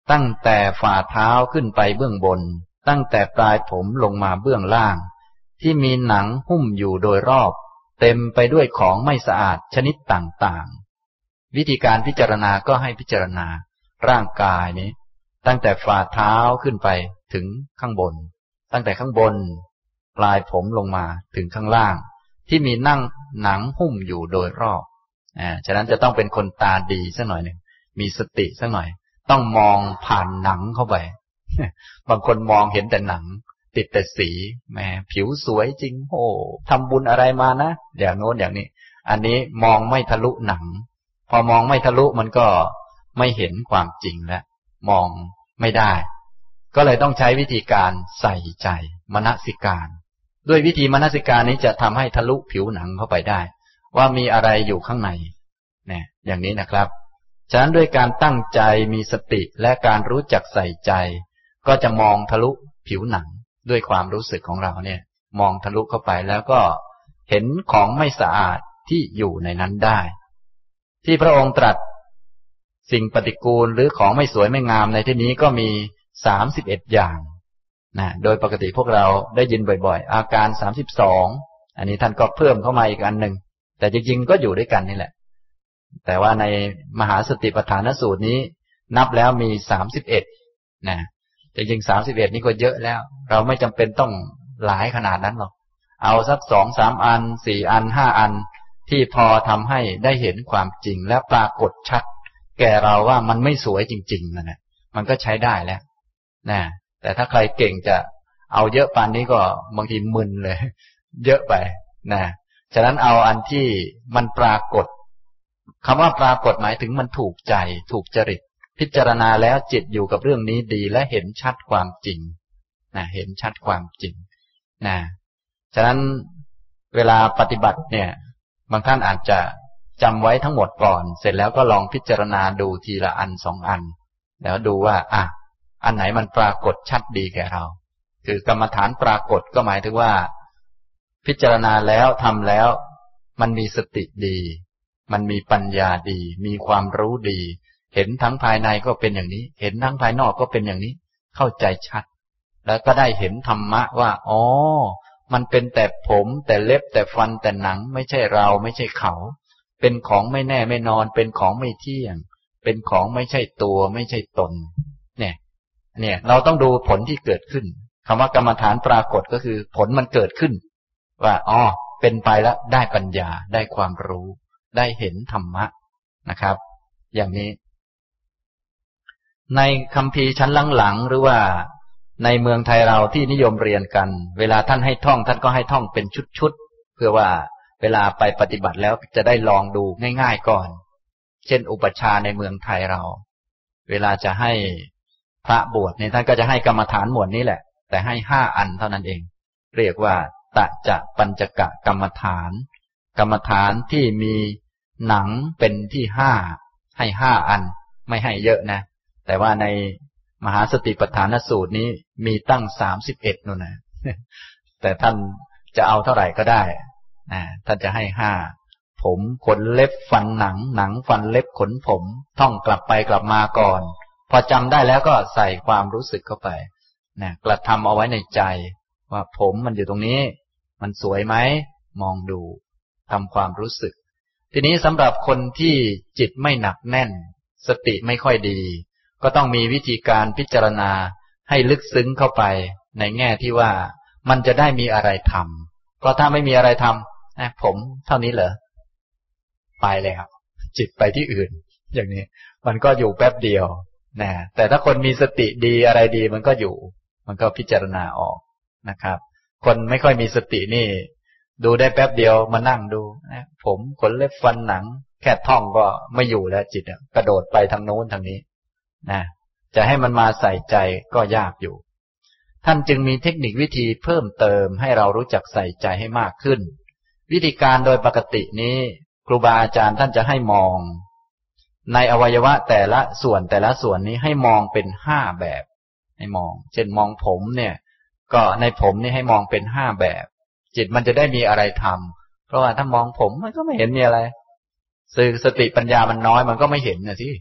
ตั้งแต่ฝ่าเท้าขึ้นไปเบื้องบนตั้งแต่ปลายผมลงมาเบื้องล่างที่มีหนังหุ้มอยู่โดยรอบเต็มไปด้วยของไม่สะอาดชนิดต่างๆวิธีการพิจารณาก็ให้พิจารณาร่างกายนี้ตั้งแต่ฝ่าเท้าขึ้นไปถึงข้างบนตั้งแต่ข้างบนปลายผมลงมาถึงข้างล่างที่มีหนังหุ้มอยู่โดยรอบฉะนั้นจะต้องเป็นคนตาดีสักหน่อยหนึ่งมีสติสักหน่อยต้องมองผ่านหนังเข้าไป บางคนมองเห็นแต่หนังติดแต่สีแหมผิวสวยจริงโอ้ทำบุญอะไรมานะอย่างโน้นอย่างนี้อันนี้มองไม่ทะลุหนังพอมองไม่ทะลุมันก็ไม่เห็นความจริงแล้วมองไม่ได้ก็เลยต้องใช้วิธีการใส่ใจมนสิการด้วยวิธีมนสิการนี้จะทำให้ทะลุผิวหนังเข้าไปได้ว่ามีอะไรอยู่ข้างในเนี่ยอย่างนี้นะครับฉะนั้นด้วยการตั้งใจมีสติและการรู้จักใส่ใจก็จะมองทะลุผิวหนังด้วยความรู้สึกของเราเนี่ยมองทะลุเข้าไปแล้วก็เห็นของไม่สะอาดที่อยู่ในนั้นได้ที่พระองค์ตรัสสิ่งปฏิกูลหรือของไม่สวยไม่งามในที่นี้ก็มี31อย่างนะโดยปกติพวกเราได้ยินบ่อยๆอาการ32อันนี้ท่านก็เพิ่มเข้ามาอีกอันหนึ่งแต่จริงๆก็อยู่ด้วยกันนี่แหละแต่ว่าในมหาสติปัฏฐานสูตรนี้นับแล้วมี31นะจริงๆ31นี่ก็เยอะแล้วเราไม่จำเป็นต้องหลายขนาดนั้นหรอกเอาสัก2-3 อัน4 อัน5 อันที่พอทำให้ได้เห็นความจริงและปรากฏชัดแก่เราว่ามันไม่สวยจริงๆนะมันก็ใช้ได้แล้วนะแต่ถ้าใครเก่งจะเอาเยอะปานนี้ก็บางทีมึนเลยเยอะไปนะฉะนั้นเอาอันที่มันปรากฏคำว่าปรากฏหมายถึงมันถูกใจถูกจริตพิจารณาแล้วจิตอยู่กับเรื่องนี้ดีและเห็นชัดความจริงนะเห็นชัดความจริงนะฉะนั้นเวลาปฏิบัติเนี่ยบางท่านอาจจะจำไว้ทั้งหมดก่อนเสร็จแล้วก็ลองพิจารณาดูทีละอัน2 อันแล้วดูว่าอันไหนมันปรากฏชัดดีแก่เราคือกรรมฐานปรากฏก็หมายถึงว่าพิจารณาแล้วทำแล้วมันมีสติดีมันมีปัญญาดีมีความรู้ดีเห็นทั้งภายในก็เป็นอย่างนี้เห็นทั้งภายนอกก็เป็นอย่างนี้เข้าใจชัดแล้วก็ได้เห็นธรรมะว่าอ๋อมันเป็นแต่ผมแต่เล็บแต่ฟันแต่หนังไม่ใช่เราไม่ใช่เขาเป็นของไม่แน่ไม่นอนเป็นของไม่เที่ยงเป็นของไม่ใช่ตัวไม่ใช่ตนเนี่ยเราต้องดูผลที่เกิดขึ้นคำว่ากรรมฐานปรากฏก็คือผลมันเกิดขึ้นว่าอ๋อเป็นไปแล้วได้ปัญญาได้ความรู้ได้เห็นธรรมะนะครับอย่างนี้ในคัมภีร์ชั้นหลังๆหรือว่าในเมืองไทยเราที่นิยมเรียนกันเวลาท่านให้ท่องท่านก็ให้ท่องเป็นชุดๆเพื่อว่าเวลาไปปฏิบัติแล้วจะได้ลองดูง่ายๆก่อนเช่นอุปัชฌาย์ในเมืองไทยเราเวลาจะให้พระบวชเนี่ยท่านก็จะให้กรรมฐานหมวดนี้แหละแต่ให้5 อันเท่านั้นเองเรียกว่าตะจะปัญจกะกรรมฐานกรรมฐานที่มีหนังเป็นที่5ให้5 อันไม่ให้เยอะนะแต่ว่าในมหาสติปัฏฐานสูตรนี้มีตั้ง31นู่นนะแต่ท่านจะเอาเท่าไหร่ก็ได้ท่านจะให้5ผมขนเล็บฟันหนังหนังฟันเล็บขนผมท่องกลับไปกลับมาก่อนพอจำได้แล้วก็ใส่ความรู้สึกเข้าไปกระทำเอาไว้ในใจว่าผมมันอยู่ตรงนี้มันสวยไหมมองดูทำความรู้สึกทีนี้สำหรับคนที่จิตไม่หนักแน่นสติไม่ค่อยดีก็ต้องมีวิธีการพิจารณาให้ลึกซึ้งเข้าไปในแง่ที่ว่ามันจะได้มีอะไรทำเพราะถ้าไม่มีอะไรทำผมเท่านี้เหรอไปเลยครับจิตไปที่อื่นอย่างนี้มันก็อยู่แป๊บเดียวนะแต่ถ้าคนมีสติดีอะไรดีมันก็อยู่มันก็พิจารณาออกนะครับคนไม่ค่อยมีสตินี่ดูได้แป๊บเดียวมานั่งดูผมขนเล็บฟันหนังแค่ท่องก็ไม่อยู่แล้วจิตกระโดดไปทางโน้นทางนี้นะจะให้มันมาใส่ใจก็ยากอยู่ท่านจึงมีเทคนิควิธีเพิ่มเติมให้เรารู้จักใส่ใจให้มากขึ้นวิธีการโดยปกตินี้ครูบาอาจารย์ท่านจะให้มองในอวัยวะแต่ละส่วนนี้ให้มองเป็น5 แบบให้มองเช่นมองผมเนี่ยก็ในผมนี่ให้มองเป็น5 แบบจิตมันจะได้มีอะไรทำเพราะว่าถ้ามองผมมันก็ไม่เห็นมีอะไรสื่อสติปัญญามันน้อยมันก็ไม่เห็นนะสิ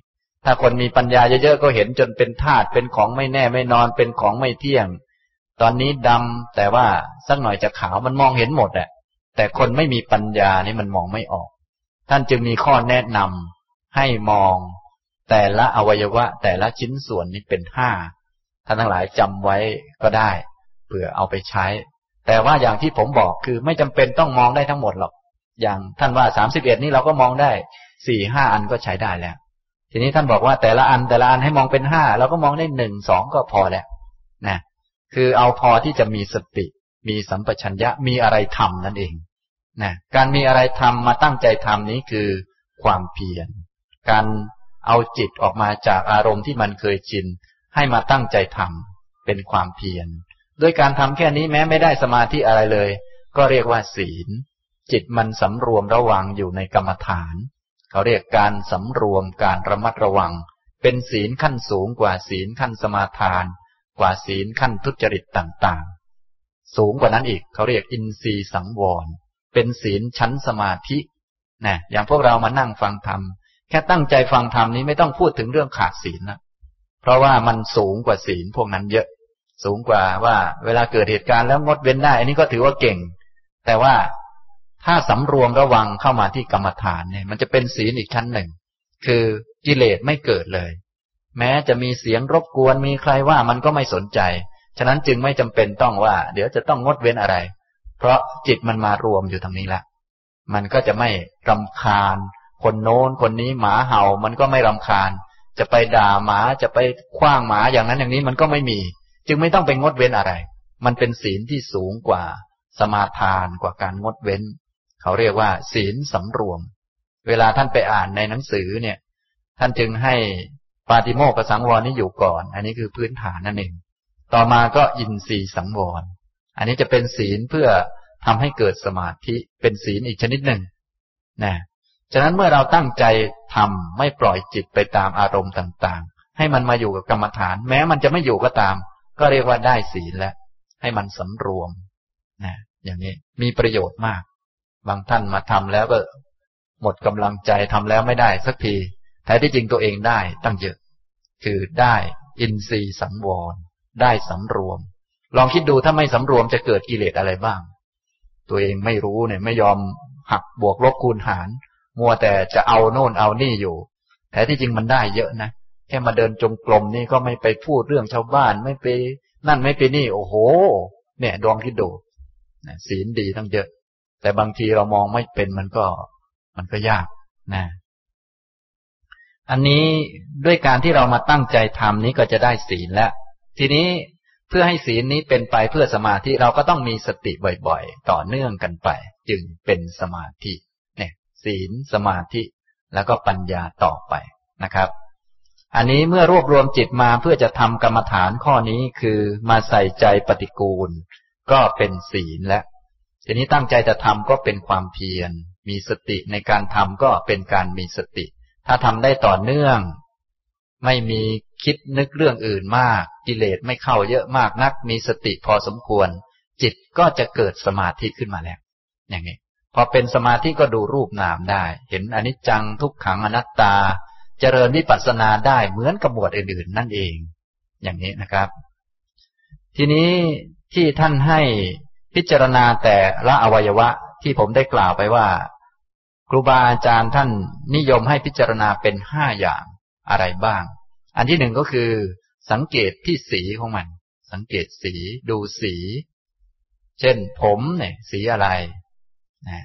ถ้าคนมีปัญญาเยอะๆก็เห็นจนเป็นธาตุเป็นของไม่แน่ไม่นอนเป็นของไม่เที่ยงตอนนี้ดำแต่ว่าสักหน่อยจะขาวมันมองเห็นหมดแหละแต่คนไม่มีปัญญานี่มันมองไม่ออกท่านจึงมีข้อแนะนำให้มองแต่ละอวัยวะแต่ละชิ้นส่วนนี้เป็นห้าท่านทั้งหลายจำไว้ก็ได้เผื่อเอาไปใช้แต่ว่าอย่างที่ผมบอกคือไม่จำเป็นต้องมองได้ทั้งหมดหรอกอย่างท่านว่า31นี่เราก็มองได้4-5อันก็ใช้ได้แล้วทีนี้ท่านบอกว่าแต่ละอันให้มองเป็น5เราก็มองได้1 2ก็พอแล้วนะคือเอาพอที่จะมีสติมีสัมปชัญญะมีอะไรทำนั่นเองนะการมีอะไรทำมาตั้งใจทำนี้คือความเพียรการเอาจิตออกมาจากอารมณ์ที่มันเคยชินให้มาตั้งใจทำเป็นความเพียรด้วยการทำแค่นี้แม้ไม่ได้สมาธิอะไรเลยก็เรียกว่าศีลจิตมันสำรวมระวังอยู่ในกรรมฐานเขาเรียกการสำรวมการระมัดระวังเป็นศีลขั้นสูงกว่าศีลขั้นสมาทานกว่าศีลขั้นทุจริตต่างๆสูงกว่านั้นอีกเขาเรียกอินทรีย์สังวรเป็นศีลชั้นสมาธินะอย่างพวกเรามานั่งฟังธรรมแค่ตั้งใจฟังธรรมนี้ไม่ต้องพูดถึงเรื่องขาดศีลนะเพราะว่ามันสูงกว่าศีลพวกนั้นเยอะสูงกว่าว่าเวลาเกิดเหตุการณ์แล้วงดเว้นได้อันนี้ก็ถือว่าเก่งแต่ว่าถ้าสำรวมระวังเข้ามาที่กรรมฐานเนี่ยมันจะเป็นศีลอีกชั้นหนึ่งคือกิเลสไม่เกิดเลยแม้จะมีเสียงรบกวนมีใครว่ามันก็ไม่สนใจฉะนั้นจึงไม่จำเป็นต้องว่าเดี๋ยวจะต้องงดเว้นอะไรเพราะจิตมันมารวมอยู่ตรงนี้ละมันก็จะไม่รำคาญคนโน้นคนนี้หมาเห่ามันก็ไม่รำคาญจะไปด่าหมาจะไปขว้างหมาอย่างนั้นอย่างนี้มันก็ไม่มีจึงไม่ต้องไปงดเว้นอะไรมันเป็นศีลที่สูงกว่าสมาทานกว่าการงดเว้นเขาเรียกว่าศีลสำรวมเวลาท่านไปอ่านในหนังสือเนี่ยท่านจึงให้ปาติโมกขสังวรนี้อยู่ก่อนอันนี้คือพื้นฐานนั่นเองต่อมาก็อินทรีย์สังวรอันนี้จะเป็นศีลเพื่อทำให้เกิดสมาธิเป็นศีลอีกชนิดหนึ่งนะฉะนั้นเมื่อเราตั้งใจทำไม่ปล่อยจิตไปตามอารมณ์ต่างๆให้มันมาอยู่กับกรรมฐานแม้มันจะไม่อยู่ก็ตามก็เรียกว่าได้ศีลแล้วให้มันสำรวมนะอย่างนี้มีประโยชน์มากบางท่านมาทำแล้วก็หมดกำลังใจทำแล้วไม่ได้สักทีแท้ที่จริงตัวเองได้ตั้งเยอะคือได้อินทรีย์สังวรได้สำรวมลองคิดดูถ้าไม่สำรวมจะเกิดกิเลสอะไรบ้างตัวเองไม่รู้เนี่ยไม่ยอมหักบวกลบคูณหารมัวแต่จะเอาโน่นเอานี่อยู่แท้ที่จริงมันได้เยอะนะแค่มาเดินจงกรมนี่ก็ไม่ไปพูดเรื่องชาวบ้านไม่ไปนั่นไม่ไปนี่โอ้โหเนี่ยลองคิดดูศีลดีตั้งเยอะแต่บางทีเรามองไม่เป็นมันก็ยากนะอันนี้ด้วยการที่เรามาตั้งใจทำนี้ก็จะได้ศีลแล้วทีนี้เพื่อให้ศีลนี้เป็นไปเพื่อสมาธิเราก็ต้องมีสติบ่อยๆต่อเนื่องกันไปจึงเป็นสมาธิเนี่ยศีลสมาธิแล้วก็ปัญญาต่อไปนะครับอันนี้เมื่อรวบรวมจิตมาเพื่อจะทำกรรมฐานข้อนี้คือมาใส่ใจปฏิกูลก็เป็นศีลแล้วทีนี้ตั้งใจจะทำก็เป็นความเพียรมีสติในการทำก็เป็นการมีสติถ้าทำได้ต่อเนื่องไม่มีคิดนึกเรื่องอื่นมากกิเลสไม่เข้าเยอะมากนักมีสติพอสมควรจิตก็จะเกิดสมาธิขึ้นมาแล้วอย่างนี้พอเป็นสมาธิก็ดูรูปนามได้เห็นอนิจจังทุกขังอนัตตาเจริญวิปัสสนาได้เหมือนกับหมวดอื่นๆนั่นเองอย่างนี้นะครับทีนี้ที่ท่านให้พิจารณาแต่ละอวัยวะที่ผมได้กล่าวไปว่าครูบาอาจารย์ท่านนิยมให้พิจารณาเป็น5อย่างอะไรบ้างอันที่หนึ่งก็คือสังเกตที่สีของมันสังเกตสีดูสีเช่นผมเนี่ยสีอะไรนะ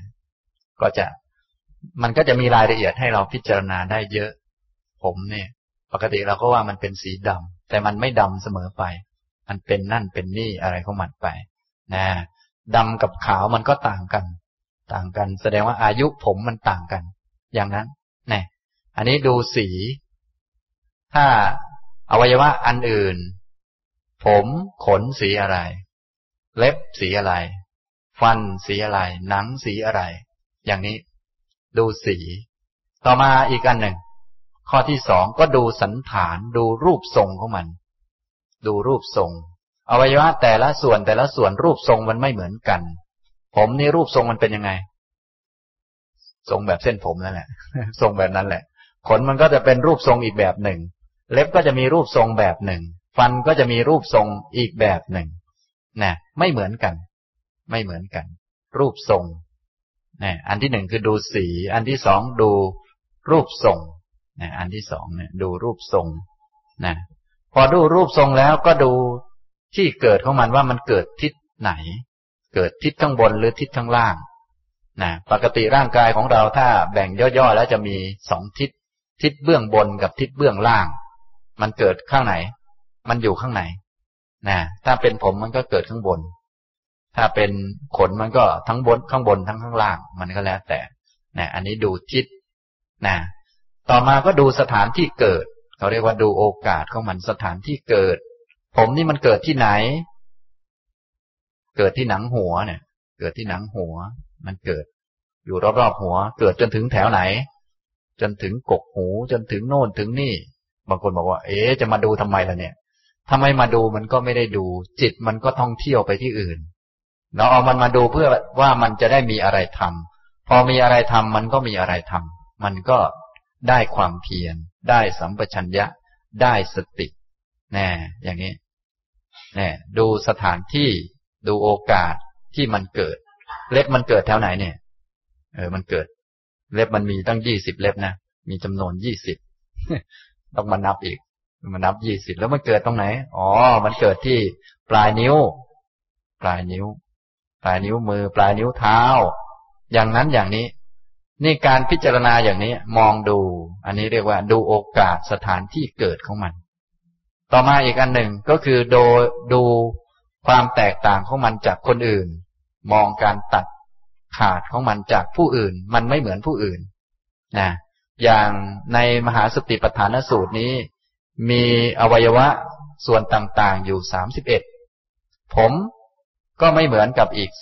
มันก็จะมีรายละเอียดให้เราพิจารณาได้เยอะผมเนี่ยปกติเราก็ว่ามันเป็นสีดำแต่มันไม่ดำเสมอไปมันเป็นนั่นเป็นนี่อะไรของมันไปนะดำกับขาวมันก็ต่างกันแสดงว่าอายุผมมันต่างกันอย่างนั้นเนี่ยอันนี้ดูสีถ้าอวัยวะอันอื่นผมขนสีอะไรเล็บสีอะไรฟันสีอะไรหนังสีอะไรอย่างนี้ดูสีต่อมาอีกอันหนึ่งข้อที่2ก็ดูสันฐานดูรูปทรงของมันดูรูปทรงอวัยวะแต่ละส่วนรูปทรงมันไม่เหมือนกันผมนี่รูปทรงมันเป็นยังไงทรงแบบเส้นผมนั่นแหละทรงแบบนั้นแหละขนมันก็จะเป็นรูปทรงอีกแบบหนึ่งเล็บก็จะมีรูปทรงแบบหนึ่งฟันก็จะมีรูปทรงอีกแบบหนึ่งนะไม่เหมือนกันไม่เหมือนกันรูปทรงนะอันที่หนึ่งคือดูสีอันที่สองดูรูปทรงนะอันที่สองเนี่ยดูรูปทรงนะพอดูรูปทรงแล้วก็ดูที่เกิดของมันว่ามันเกิดทิศไหนเกิดทิศข้างบนหรือทิศข้างล่างนะปกติร่างกายของเราถ้าแบ่งย่อๆแล้วจะมีสองทิศทิศเบื้องบนกับทิศเบื้องล่างมันเกิดข้างไหนมันอยู่ข้างไหนนะถ้าเป็นผมมันก็เกิดข้างบนถ้าเป็นขนมันก็ทั้งบนข้างบนทั้งข้างล่างมันก็แล้วแต่นะอันนี้ดูทิศนะต่อมาก็ดูสถานที่เกิดเขาเรียกว่าดูโอกาสของมันสถานที่เกิดผมนี่มันเกิดที่ไหนเกิดที่หนังหัวเนี่ยเกิดที่หนังหัวมันเกิดอยู่รอบๆหัวเกิดจนถึงแถวไหนจนถึงกกหูจนถึงโน่นถึงนี่บางคนบอกว่าจะมาดูทำไมล่ะเนี่ยทำไมมาดูมันก็ไม่ได้ดูจิตมันก็ท่องเที่ยวไปที่อื่นเราเอามันมาดูเพื่อว่ามันจะได้มีอะไรทำพอมีอะไรทำมันก็มีอะไรทำมันก็ได้ความเพียรได้สัมปชัญญะได้สติแน่อย่างนี้แน่ดูสถานที่ดูโอกาสที่มันเกิดเล็บมันเกิดแถวไหนเนี่ยมันเกิดเล็บมันมีตั้ง20เล็บนะมีจำนวน20ต้องมานับอีกมานับ20แล้วมันเกิดตรงไหนมันเกิดที่ปลายนิ้วปลายนิ้วมือปลายนิ้วเท้าอย่างนั้นอย่างนี้นี่การพิจารณาอย่างนี้มองดูอันนี้เรียกว่าดูโอกาสสถานที่เกิดของมันต่อมาอีกอันหนึ่งก็คือดูความแตกต่างของมันจากคนอื่นมองการตัดขาดของมันจากผู้อื่นมันไม่เหมือนผู้อื่นนะอย่างในมหาสติปัฏฐานสูตรนี้มีอวัยวะส่วนต่างๆอยู่31ผมก็ไม่เหมือนกับอีก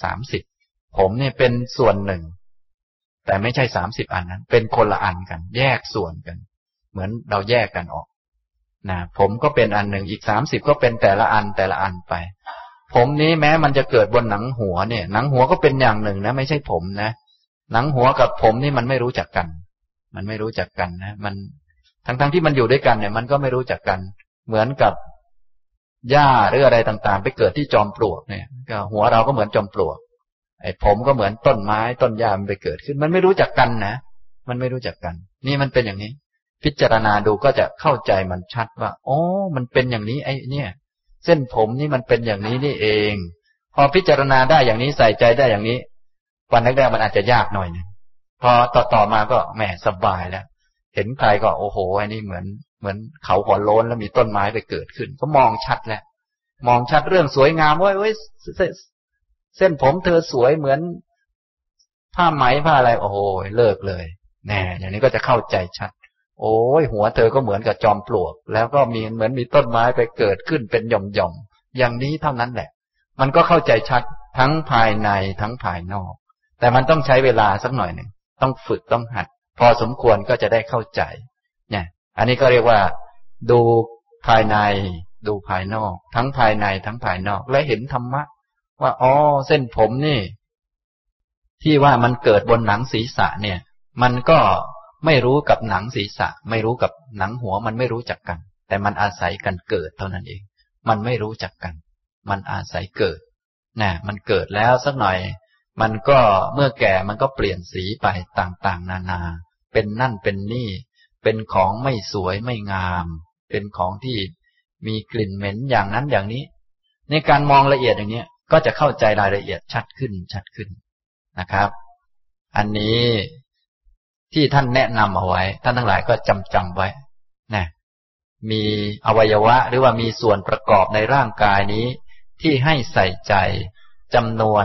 30ผมเนี่ยเป็นส่วนหนึ่งแต่ไม่ใช่30อันนั้นเป็นคนละอันกันแยกส่วนกันเหมือนเราแยกกันออกนะผมก็เป็นอันหนึ่งอีก30ก็เป็นแต่ละอันไปผมนี้แม้มันจะเกิดบนหนังหัวเนี่ยหนังหัวก็เป็นอย่างหนึ่งนะไม่ใช่ผมนะหนังหัวกับผมนี่มันไม่รู้จักกันมันไม่รู้จักกันนะมันทั้งที่มันอยู่ด้วยกันเนี่ยมันก็ไม่รู้จักกันเหมือนกับหญ้าหรืออะไรต่างๆไปเกิดที่จอมปลวกเนี่ยก็หัวเราก็เหมือนจอมปลวกไอ้ผมก็เหมือนต้นไม้ต้นหญ้ามันไปเกิดขึ้นมันไม่รู้จักกันนะมันไม่รู้จักกันนี่มันเป็นอย่างนี้พิจารณาดูก็จะเข้าใจมันชัดว่ามันเป็นอย่างนี้ไอ้เนี่ยเส้นผมนี่มันเป็นอย่างนี้นี่เองพอพิจารณาได้อย่างนี้ใส่ใจได้อย่างนี้วันแรกๆมันอาจจะยากหน่อยนึงพอต่อมาก็แหมสบายแล้วเห็นใครก็โอ้โหไอ้นี่เหมือนเขาหัวโล้นแล้วมีต้นไม้ไปเกิดขึ้นก็มองชัดแล้วมองชัดเรื่องสวยงามเว้ยเส้นผมเธอสวยเหมือนผ้าไหมผ้าอะไรโอ้โหเลิกเลยแน่อย่างนี้ก็จะเข้าใจชัดโอ้ยหัวเธอก็เหมือนกับจอมปลวกแล้วก็เหมือนมีต้นไม้ไปเกิดขึ้นเป็นหย่อมๆอย่างนี้เท่านั้นแหละมันก็เข้าใจชัดทั้งภายในทั้งภายนอกแต่มันต้องใช้เวลาสักหน่อยหนึ่งต้องฝึกต้องหัดพอสมควรก็จะได้เข้าใจเนี่ยอันนี้ก็เรียกว่าดูภายในดูภายนอกทั้งภายในทั้งภายนอกและเห็นธรรมะว่าเส้นผมนี่ที่ว่ามันเกิดบนหนังศีรษะเนี่ยมันก็ไม่รู้กับหนังศีรษะไม่รู้กับหนังหัวมันไม่รู้จักกันแต่มันอาศัยกันเกิดเท่านั้นเองมันไม่รู้จักกันมันอาศัยเกิดนะมันเกิดแล้วสักหน่อยมันก็เมื่อแก่มันก็เปลี่ยนสีไปต่างๆนานาเป็นนั่นเป็นนี่เป็นของไม่สวยไม่งามเป็นของที่มีกลิ่นเหม็นอย่างนั้นอย่างนี้ในการมองละเอียดอย่างนี้ก็จะเข้าใจรายละเอียดชัดขึ้นนะครับอันนี้ที่ท่านแนะนำเอาไว้ท่านทั้งหลายก็จำไว้นะมีอวัยวะหรือว่ามีส่วนประกอบในร่างกายนี้ที่ให้ใส่ใจจำนวน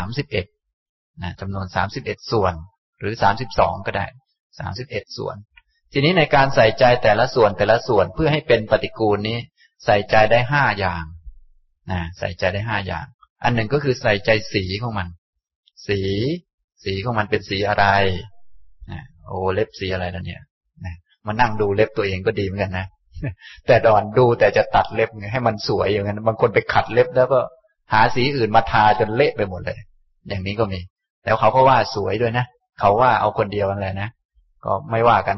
31นะจำนวน31ส่วนหรือ32ก็ได้31ส่วนทีนี้ในการใส่ใจแต่ละส่วนเพื่อให้เป็นปฏิกูลนี้ใส่ใจได้5อย่างนะใส่ใจได้5อย่างอันหนึ่งก็คือใส่ใจสีของมันสีของมันเป็นสีอะไรนะเล็บสีอะไรล่ะเนี่ยนะมานั่งดูเล็บตัวเองก็ดีเหมือนกันนะแต่ดอนดูแต่จะตัดเล็บให้มันสวยอย่างนั้นบางคนไปขัดเล็บแล้วก็หาสีอื่นมาทาจนเละไปหมดเลยอย่างนี้ก็มีแล้วเขาก็ว่าสวยด้วยนะเขาว่าเอาคนเดียวอะไรนะก็ไม่ว่ากันเนาะ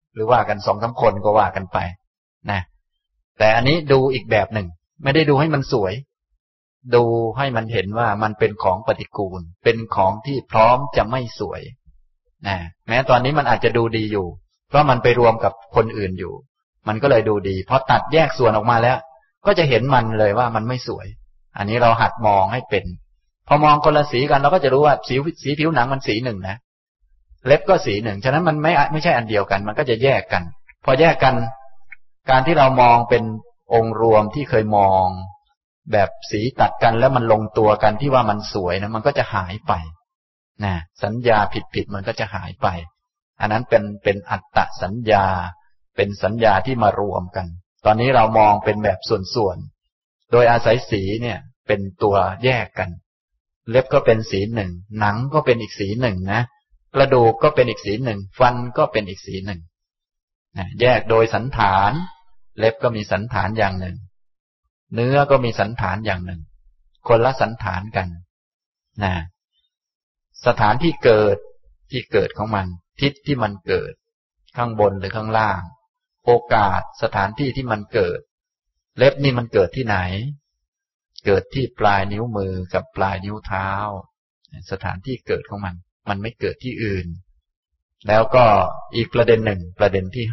หรือว่ากัน2-3 คนก็ว่ากันไปนะแต่อันนี้ดูอีกแบบหนึ่งไม่ได้ดูให้มันสวยดูให้มันเห็นว่ามันเป็นของปฏิกูลเป็นของที่พร้อมจะไม่สวยนะแม้ตอนนี้มันอาจจะดูดีอยู่เพราะมันไปรวมกับคนอื่นอยู่มันก็เลยดูดีพอตัดแยกส่วนออกมาแล้วก็จะเห็นมันเลยว่ามันไม่สวยอันนี้เราหัดมองให้เป็นพอมองคนละสีกันเราก็จะรู้ว่าสีผิวหนังมันสีหนึ่งนะเล็บก็สีหนึ่งฉะนั้นมันไม่ใช่อันเดียวกันมันก็จะแยกกันพอแยกกันการที่เรามองเป็นองค์รวมที่เคยมองแบบสีตัดกันแล้วมันลงตัวกันที่ว่ามันสวยนะมันก็จะหายไปนะสัญญาผิดมันก็จะหายไปอันนั้นเป็นอัตตสัญญาเป็นสัญญาที่มารวมกันตอนนี้เรามองเป็นแบบส่วนๆโดยอาศัยสีเนี่ยเป็นตัวแยกกันเล็บก็เป็นสีหนึ่งหนังก็เป็นอีกสีหนึ่งนะกระดูกก็เป็นอีกสีหนึ่งฟันก็เป็นอีกสีหนึ่งแยกโดยสันฐานเล็บก็มีสันฐานอย่างหนึ่งเนื้อก็มีสันฐานอย่างหนึ่งคนละสันฐานกันนะสถานที่เกิดของมันทิศที่มันเกิดข้างบนหรือข้างล่างโอกาสสถานที่ที่มันเกิดเล็บนี่มันเกิดที่ไหนเกิดที่ปลายนิ้วมือกับปลายนิ้วเท้าสถานที่เกิดของมันไม่เกิดที่อื่นแล้วก็อีกประเด็นหนึ่งประเด็นที่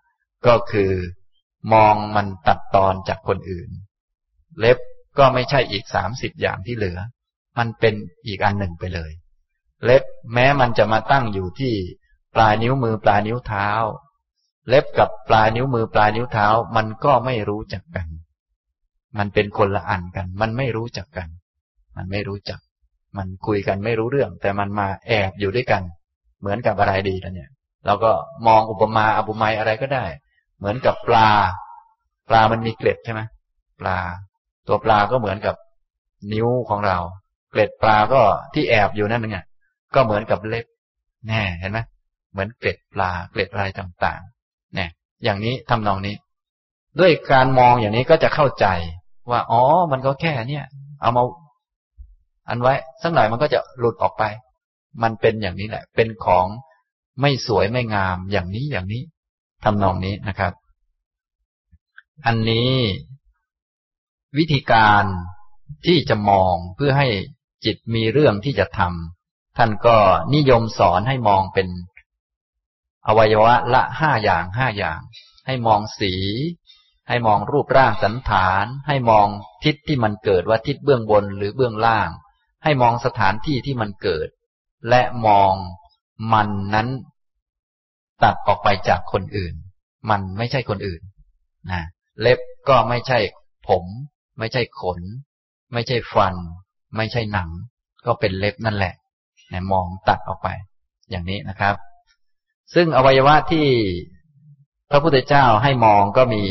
5ก็คือมองมันตัดตอนจากคนอื่นเล็บก็ไม่ใช่อีก30อย่างที่เหลือมันเป็นอีกอันหนึ่งไปเลยเล็บแม้มันจะมาตั้งอยู่ที่ปลายนิ้วมือปลายนิ้วเท้าเล็บกับปลายนิ้วมือปลายนิ้วเท้ามันก็ไม่รู้จักกันมันเป็นคนละอันกันมันไม่รู้จักกันมันไม่รู้จักมันคุยกันไม่รู้เรื่องแต่มันมาแอบอยู่ด้วยกันเหมือนกับอะไรดีล่ะเนี่ยเราก็มองอุปมาอุปไมยอะไรก็ได้เหมือนกับปลามันมีเกล็ดใช่ไหมปลาตัวปลาก็เหมือนกับนิ้วของเราเกล็ดปลาก็ที่แอบอยู่นั่นไงก็เหมือนกับเล็บแน่เห็นไหมเหมือนเกล็ดปลาเกล็ดอะไรต่างๆเนี่ยอย่างนี้ทำนองนี้ด้วยการมองอย่างนี้ก็จะเข้าใจว่าอ๋อมันก็แค่เนี่ยเอามาอันไว้สักหน่อยมันก็จะหลุดออกไปมันเป็นอย่างนี้แหละเป็นของไม่สวยไม่งามอย่างนี้ทำนองนี้นะครับอันนี้วิธีการที่จะมองเพื่อให้จิตมีเรื่องที่จะทำท่านก็นิยมสอนให้มองเป็นอวัยวะละ5 อย่างให้มองสีให้มองรูปร่างสันฐานให้มองทิศที่มันเกิดว่าทิศเบื้องบนหรือเบื้องล่างให้มองสถานที่ที่มันเกิดและมองมันนั้นตัดออกไปจากคนอื่นมันไม่ใช่คนอื่นนะเล็บก็ไม่ใช่ผมไม่ใช่ขนไม่ใช่ฟันไม่ใช่หนังก็เป็นเล็บนั่นแหละนะมองตัดออกไปอย่างนี้นะครับซึ่งอวัยวะที่พระพุทธเจ้าให้มองก็มี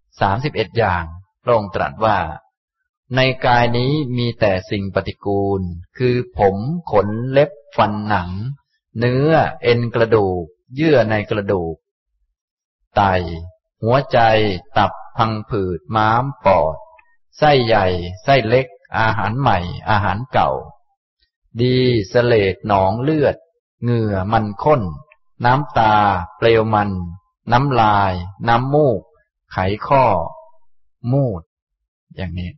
31อย่างพระองค์ตรัสว่าในกายนี้มีแต่สิ่งปฏิกูลคือผมขนเล็บฟันหนังเนื้อเอ็นกระดูกเยื่อในกระดูกไตหัวใจตับพังผืดม้ามปอดไส้ใหญ่ไส้เล็กอาหารใหม่อาหารเก่าดีเสลดหนองเลือดเหงื่อมันข้นน้ำตาเปลวมันน้ำลายน้ำมูกไขข้อมูดอย่างนี้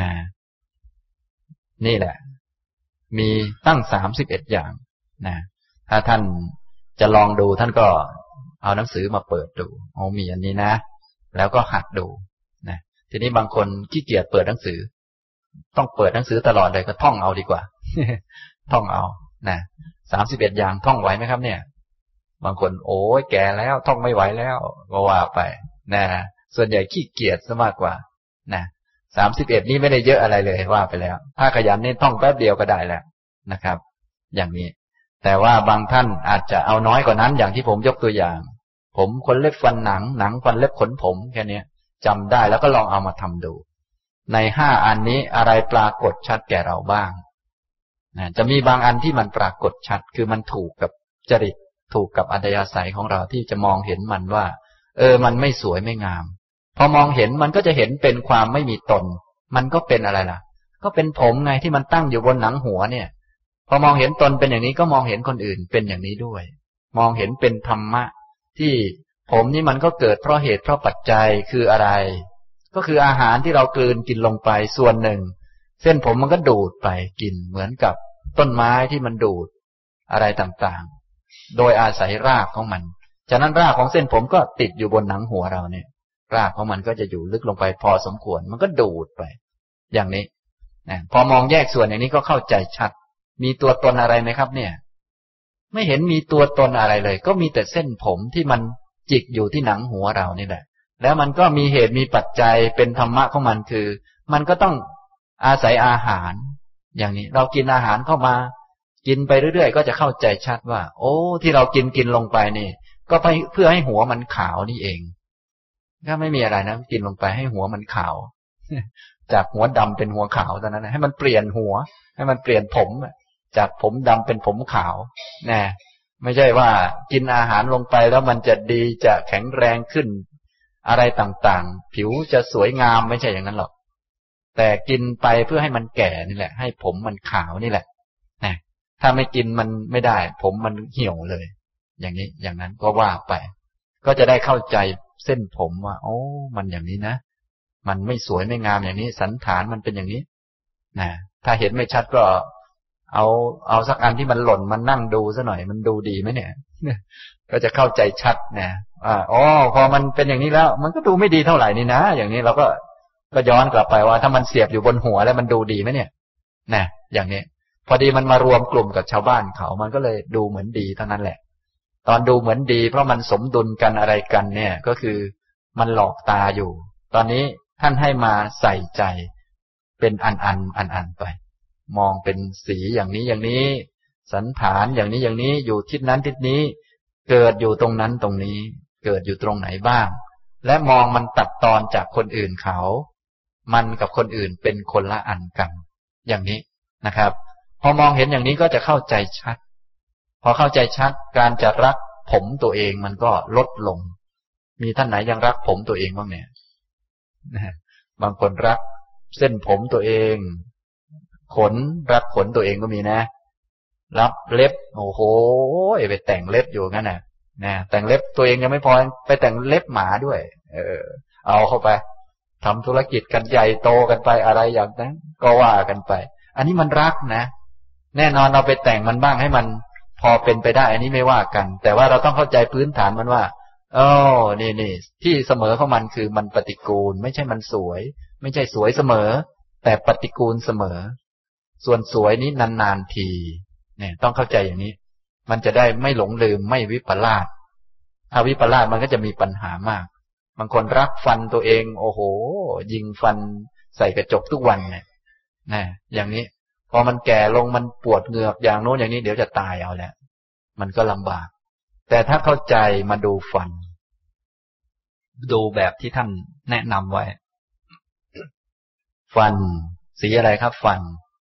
นี่แหละมีตั้ง31อย่างนะถ้าท่านจะลองดูท่านก็เอาหนังสือมาเปิดดูมีอันนี้นะแล้วก็หัดดูนะทีนี้บางคนขี้เกียจเปิดหนังสือต้องเปิดหนังสือตลอดเลยก็ท่องเอาดีกว่า ท่องเอานะ31อย่างท่องไหวไหมครับเนี่ยบางคนโอ้ยแก่แล้วท่องไม่ไหวแล้วก็ว่าไปนะส่วนใหญ่ขี้เกียจซะมากกว่านะ31นี่ไม่ได้เยอะอะไรเลยว่าไปแล้วถ้าขยันนี่ท่องแป๊บเดียวก็ได้แล้วนะครับอย่างนี้แต่ว่าบางท่านอาจจะเอาน้อยกว่านั้นอย่างที่ผมยกตัวอย่างผมขนเล็บฟันหนังฟันเล็บขนผมแค่นี้จำได้แล้วก็ลองเอามาทำดูใน5 อันนี้อะไรปรากฏชัดแก่เราบ้างนะจะมีบางอันที่มันปรากฏชัดคือมันถูกกับจริตถูกกับอัธยาศัยของเราที่จะมองเห็นมันว่ามันไม่สวยไม่งามพอมองเห็นมันก็จะเห็นเป็นความไม่มีตนมันก็เป็นอะไรล่ะก็เป็นผมไงที่มันตั้งอยู่บนหนังหัวเนี่ยพอมองเห็นตนเป็นอย่างนี้ก็มองเห็นคนอื่นเป็นอย่างนี้ด้วยมองเห็นเป็นธรรมะที่ผมนี่มันก็เกิดเพราะเหตุเพราะปัจจัยคืออะไรก็คืออาหารที่เรากลืนกินลงไปส่วนหนึ่งเส้นผมมันก็ดูดไปกินเหมือนกับต้นไม้ที่มันดูดอะไรต่างๆโดยอาศัยรากของมันฉะนั้นรากของเส้นผมก็ติดอยู่บนหนังหัวเราเนี่ยรากของมันก็จะอยู่ลึกลงไปพอสมควรมันก็ดูดไปอย่างนี้นะพอมองแยกส่วนอย่างนี้ก็เข้าใจชัดมีตัวตนอะไรไหมครับเนี่ยไม่เห็นมีตัวตนอะไรเลยก็มีแต่เส้นผมที่มันจิกอยู่ที่หนังหัวเรานี่แหละแล้วมันก็มีเหตุมีปัจจัยเป็นธรรมะของมันคือมันก็ต้องอาศัยอาหารอย่างนี้เรากินอาหารเข้ามากินไปเรื่อยๆก็จะเข้าใจชัดว่าโอ้ที่เรากินลงไปนี่ก็เพื่อให้หัวมันขาวนี่เองก็ไม่มีอะไรนะกินลงไปให้หัวมันขาวจากหัวดำเป็นหัวขาวเท่านั้นนะให้มันเปลี่ยนหัวให้มันเปลี่ยนผมจากผมดำเป็นผมขาวนะไม่ใช่ว่ากินอาหารลงไปแล้วมันจะดีจะแข็งแรงขึ้นอะไรต่างๆผิวจะสวยงามไม่ใช่อย่างนั้นหรอกแต่กินไปเพื่อให้มันแก่นี่แหละให้ผมมันขาวนี่แหละนะถ้าไม่กินมันไม่ได้ผมมันเหี่ยวเลยอย่างนี้อย่างนั้นก็ว่าไปก็จะได้เข้าใจเส้นผมว่าโอ้มันอย่างนี้นะมันไม่สวยไม่งามอย่างนี้สันฐานมันเป็นอย่างนี้นะถ้าเห็นไม่ชัดก็เอาสักอันที่มันหล่นมันนั่งดูซะหน่อยมันดูดีไหมเนี่ยก็จะเข้าใจชัดนะอ๋อพอมันเป็นอย่างนี้แล้วมันก็ดูไม่ดีเท่าไหร่นี่นะอย่างนี้เราก็ย้อนกลับไปว่าถ้ามันเสียบอยู่บนหัวแล้วมันดูดีไหมเนี่ยนะอย่างนี้พอดีมันมารวมกลุ่มกับชาวบ้านเขามันก็เลยดูเหมือนดีเท่านั้นแหละตอนดูเหมือนดีเพราะมันสมดุลกันอะไรกันเนี่ยก็คือมันหลอกตาอยู่ตอนนี้ท่านให้มาใส่ใจเป็นอันไปมองเป็นสีอย่างนี้อย่างนี้สันฐานอย่างนี้อย่างนี้อยู่ทิศนั้นทิศนี้เกิดอยู่ตรงนั้นตรงนี้เกิดอยู่ตรงไหนบ้างและมองมันตัดตอนจากคนอื่นเขามันกับคนอื่นเป็นคนละอันกันอย่างนี้นะครับพอมองเห็นอย่างนี้ก็จะเข้าใจชัดพอเข้าใจชัดการจะรักผมตัวเองมันก็ลดลงมีท่านไหนยังรักผมตัวเองบ้างเนี่ยบางคนรักเส้นผมตัวเองขนรักขนตัวเองก็มีนะรับเล็บโอ้โหไปแต่งเล็บอยู่งั้นน่ะแต่งเล็บตัวเองยังไม่พอไปแต่งเล็บหมาด้วยเอาเข้าไปทำธุรกิจกันใหญ่โตกันไปอะไรอย่างนั้นก็ว่ากันไปอันนี้มันรักนะแน่นอนเราไปแต่งมันบ้างให้มันพอเป็นไปได้อันนี้ไม่ว่ากันแต่ว่าเราต้องเข้าใจพื้นฐานมันว่านี่ที่เสมอของมันคือมันปฏิกูลไม่ใช่มันสวยไม่ใช่สวยเสมอแต่ปฏิกูลเสมอส่วนสวยนี้นานๆทีเนี่ยต้องเข้าใจอย่างนี้มันจะได้ไม่หลงลืมไม่วิปลาสถ้าวิปลาสมันก็จะมีปัญหามากบางคนรักฟันตัวเองโอ้โหยิงฟันใส่กระจกทุกวันเนี่ยอย่างนี้พอมันแก่ลงมันปวดเหงือกอย่างโน้นอย่างนี้เดี๋ยวจะตายเอาแหละมันก็ลำบากแต่ถ้าเข้าใจมาดูฟันดูแบบที่ท่านแนะนำไว้ฟันสีอะไรครับฟัน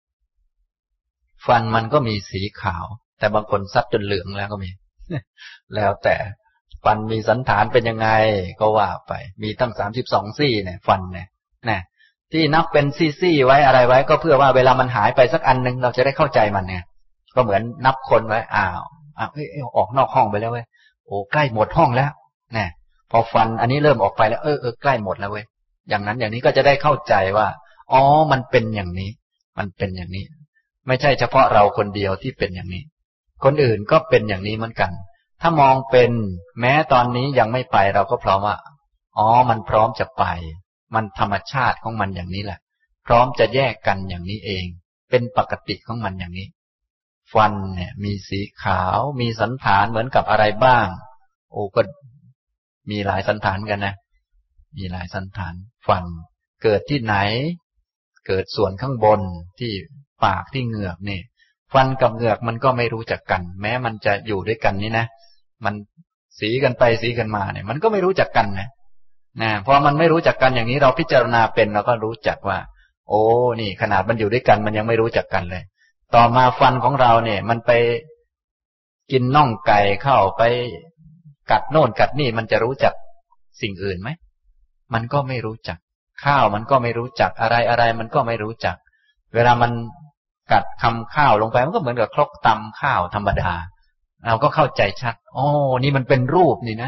มันก็มีสีขาวแต่บางคนซัดจนเหลืองแล้วก็มี แล้วแต่ฟันมีสันฐานเป็นยังไงก็ว่าไปมีตั้ง32ซี่เนี่ยฟันเนี่ยที่นับเป็นซี่ๆไว้อะไรไว้ก็เพื่อว่าเวลามันหายไปสักอันนึงเราจะได้เข้าใจมันเนี่ยก็เหมือนนับคนไว้ออกนอกห้องไปแล้วเว้ยโอ้ใกล้หมดห้องแล้วเนี่ยพอฟันอันนี้เริ่มออกไปแล้วใกล้หมดแล้วเว้ยอย่างนั้นอย่างนี้ก็จะได้เข้าใจว่าอ๋อมันเป็นอย่างนี้มันเป็นอย่างนี้ไม่ใช่เฉพาะเราคนเดียวที่เป็นอย่างนี้คนอื่นก็เป็นอย่างนี้เหมือนกันถ้ามองเป็นแม้ตอนนี้ยังไม่ไปเราก็พร้อมว่าอ๋อมันพร้อมจะไปมันธรรมชาติของมันอย่างนี้แหละพร้อมจะแยกกันอย่างนี้เองเป็นปกติของมันอย่างนี้ฟันเนี่ยมีสีขาวมีสันฐานเหมือนกับอะไรบ้างโอ้ก็มีหลายสันฐานกันนะมีหลายสันฐานฟันเกิดที่ไหนเกิดส่วนข้างบนที่ปากที่เหงือกนี่ฟันกับเหงือกมันก็ไม่รู้จักกันแม้มันจะอยู่ด้วยกันนี่นะมันสีกันไปสีกันมาเนี่ยมันก็ไม่รู้จักกันนะพอมันไม่รู้จักกันอย่างนี้เราพิจารณาเป็นเราก็รู้จักว่าโอ้นี่ขนาดมันอยู่ด้วยกันมันยังไม่รู้จักกันเลยต่อมาฟันของเราเนี่ยมันไปกินน่องไก่เข้าไปกัดโน่นกัดนี่มันจะรู้จักสิ่งอื่นไหมมันก็ไม่รู้จักข้าวมันก็ไม่รู้จักอะไรมันก็ไม่รู้จักเวลามันกัดคำข้าวลงไปมันก็เหมือนกับครกตำข้าวธรรมดาเราก็เข้าใจชัดอ๋อนี่มันเป็นรูปนี่นะ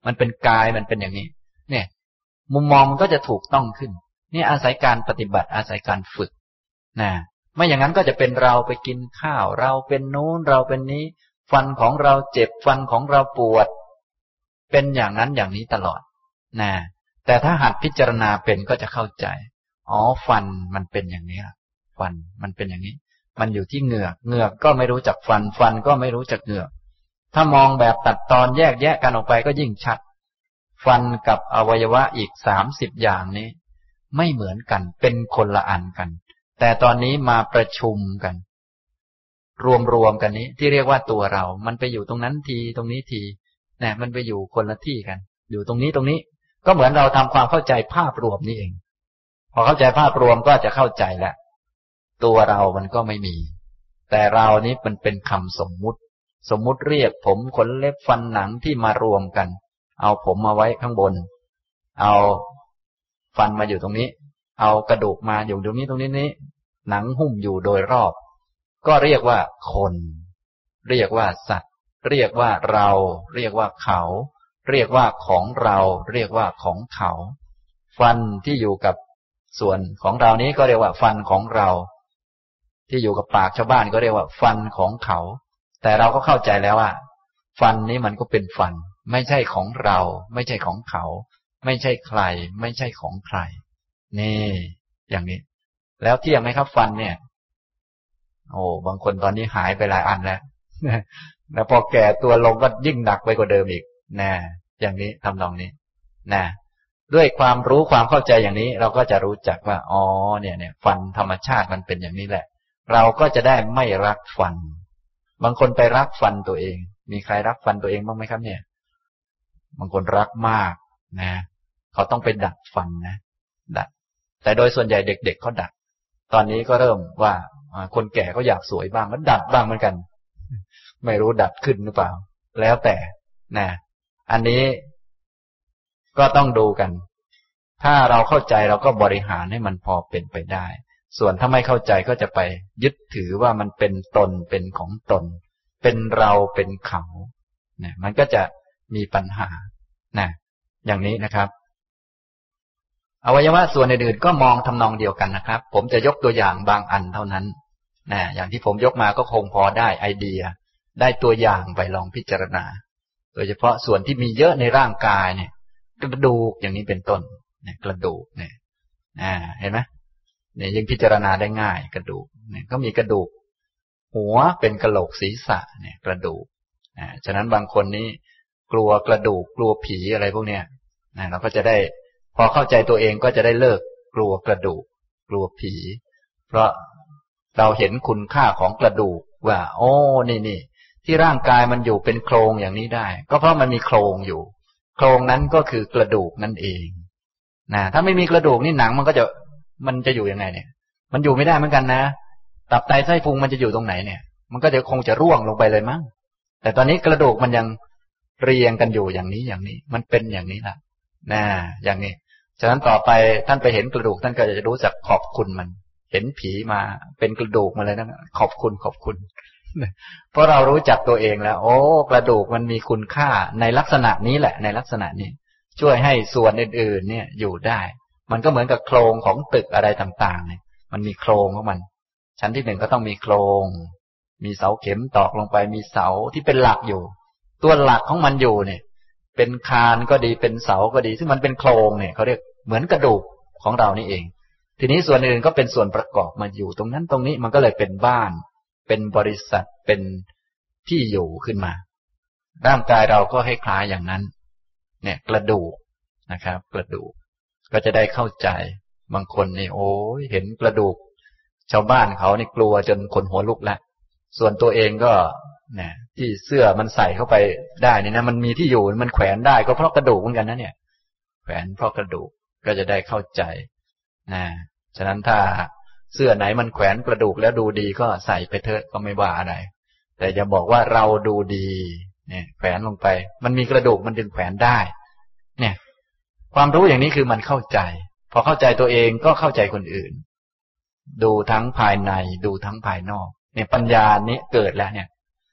มันเป็นกายมันเป็นอย่างนี้เนี่ยมุมมองมันก็จะถูกต้องขึ้นนี่อาศัยการปฏิบัติอาศัยการฝึกนะไม่อย่างนั้นก็จะเป็นเราไปกินข้าวเราเป็นโน้นเราเป็นนี้ฟันของเราเจ็บฟันของเราปวดเป็นอย่างนั้นอย่างนี้ตลอดนะแต่ถ้าหัดพิจารณาเป็นก็จะเข้าใจอ๋อฟันมันเป็นอย่างนี้ฟันมันเป็นอย่างนี้มันอยู่ที่เหงือกเหงือกก็ไม่รู้จักฟันฟันก็ไม่รู้จักเหงือกถ้ามองแบบตัดตอนแยกแยะกันออกไปก็ยิ่งชัดฟันกับอวัยวะอีก30อย่างนี้ไม่เหมือนกันเป็นคนละอันกันแต่ตอนนี้มาประชุมกันรวมกันนี้ที่เรียกว่าตัวเรามันไปอยู่ตรงนั้นทีตรงนี้ทีเนี่ยมันไปอยู่คนละที่กันอยู่ตรงนี้ก็เหมือนเราทำความเข้าใจภาพรวมนี่เองพอเข้าใจภาพรวมก็จะเข้าใจแล้วตัวเรามันก็ไม่มีแต่เรานี้มันเป็นคำสมมุติเรียกผมขนเล็บฟันหนังที่มารวมกันเอาผมมาไว้ข้างบนเอาฟันมาอยู่ตรงนี้เอากระดูกมาอยู่ตรงนี้นี้หนังหุ้มอยู่โดยรอบก็เรียกว่าคนเรียกว่าสัตว์เรียกว่าเราเรียกว่าเขาเรียกว่าของเราเรียกว่าของเขาฟันที่อยู่กับส่วนของเรานี้ก็เรียกว่าฟันของเราที่อยู่กับปากชาวบ้านก็เรียกว่าฟันของเขาแต่เราก็เข้าใจแล้วว่าฟันนี้มันก็เป็นฟันไม่ใช่ของเราไม่ใช่ของเขาไม่ใช่ใครไม่ใช่ของใครนี่อย่างนี้แล้วเที่ยงไหมครับฟันเนี่ยโอ้บางคนตอนนี้หายไปหลายอันแล้วแล้วพอแก่ตัวลงก็ยิ่งหนักไปกว่าเดิมอีกนะอย่างนี้ทำนองนี้นะด้วยความรู้ความเข้าใจอย่างนี้เราก็จะรู้จักว่าอ๋อเนี่ยฟันธรรมชาติมันเป็นอย่างนี้แหละเราก็จะได้ไม่รักฟันบางคนไปรักฟันตัวเองมีใครรักฟันตัวเองบ้างไหมครับเนี่ยบางคนรักมากนะเขาต้องไปดัดฟันนะดัดแต่โดยส่วนใหญ่เด็กๆเขาดัดตอนนี้ก็เริ่มว่าคนแก่เขาอยากสวยบ้างก็ดัดบ้างเหมือนกันไม่รู้ดัดขึ้นหรือเปล่าแล้วแต่นะอันนี้ก็ต้องดูกันถ้าเราเข้าใจเราก็บริหารให้มันพอเป็นไปได้ส่วนถ้าไม่เข้าใจก็จะไปยึดถือว่ามันเป็นตนเป็นของตนเป็นเราเป็นเขาเนี่ยมันก็จะมีปัญหานะอย่างนี้นะครับอวัยวะส่วนอื่นๆก็มองทำนองเดียวกันนะครับผมจะยกตัวอย่างบางอันเท่านั้นนะอย่างที่ผมยกมาก็คงพอได้ไอเดียได้ตัวอย่างไปลองพิจารณาโดยเฉพาะส่วนที่มีเยอะในร่างกายเนี่ยกระดูกอย่างนี้เป็นต้นเนี่ยกระดูกเนี่ยเห็นไหมเนี่ยยิ่งพิจารณาได้ง่ายกระดูกเนี่ยก็มีกระดูกหัวเป็นกะโหลกศีรษะเนี่ยกระดูกฉะนั้นบางคนนี้กลัวกระดูกกลัวผีอะไรพวกเนี้ยเราก็จะได้พอเข้าใจตัวเองก็จะได้เลิกกลัวกระดูกกลัวผีเพราะเราเห็นคุณค่าของกระดูกว่าโอ้นี่ที่ร่างกายมันอยู่เป็นโครงอย่างนี้ได้ก็เพราะมันมีโครงอยู่โครงนั้นก็คือกระดูกนั่นเองถ้าไม่มีกระดูกนี่หนังมันจะอยู่ยังไงเนี่ยมันอยู่ไม่ได้เหมือนกันนะตับไตไส้พุงมันจะอยู่ตรงไหนเนี่ยมันก็จะคงจะร่วงลงไปเลยมั้งแต่ตอนนี้กระดูกมันยังเรียงกันอยู่อย่างนี้มันเป็นอย่างนี้ล่ะอย่างนี้ฉะนั้นต่อไปท่านไปเห็นกระดูกท่านก็จะรู้จักขอบคุณมันเห็นผีมาเป็นกระดูกมาเลยนะขอบคุณเพราะเรารู้จักตัวเองแล้วโอ้กระดูกมันมีคุณค่าในลักษณะนี้แหละในลักษณะนี้ช่วยให้ส่วนอื่นๆเนี่ยอยู่ได้มันก็เหมือนกับโครงของตึกอะไรต่างๆเนี่ยมันมีโครงของมันชั้นที่หนึ่งก็ต้องมีโครงมีเสาเข็มตอกลงไปมีเสาที่เป็นหลักอยู่ตัวหลักของมันอยู่เนี่ยเป็นคานก็ดีเป็นเสาก็ดีซึ่งมันเป็นโครงเนี่ยเขาเรียกเหมือนกระดูกของเรานี่เองทีนี้ส่วนอื่นก็เป็นส่วนประกอบมาอยู่ตรงนั้นตรงนี้มันก็เลยเป็นบ้านเป็นบริษัทเป็นที่อยู่ขึ้นมาร่างกายเราก็ให้คล้ายอย่างนั้นเนี่ยกระดูกนะครับกระดูกก็จะได้เข้าใจบางคนนี่โอ้ยเห็นกระดูกชาวบ้านเขานี่กลัวจนขนหัวลุกแล้วส่วนตัวเองก็เนี่ยที่เสื้อมันใส่เข้าไปได้นี่นะมันมีที่อยู่มันแขวนได้ก็เพราะกระดูกเหมือนกันนะเนี่ยแขวนเพราะกระดูกก็จะได้เข้าใจฉะนั้นถ้าเสื้อไหนมันแขวนกระดูกแล้วดูดีก็ใส่ไปเถอะก็ไม่ว่าอะไรแต่อย่าบอกว่าเราดูดีเนี่ยแขวนลงไปมันมีกระดูกมันดึงแขวนได้เนี่ยความรู้อย่างนี้คือมันเข้าใจพอเข้าใจตัวเองก็เข้าใจคนอื่นดูทั้งภายในดูทั้งภายนอกเนี่ยปัญญานี้เกิดแล้วเนี่ย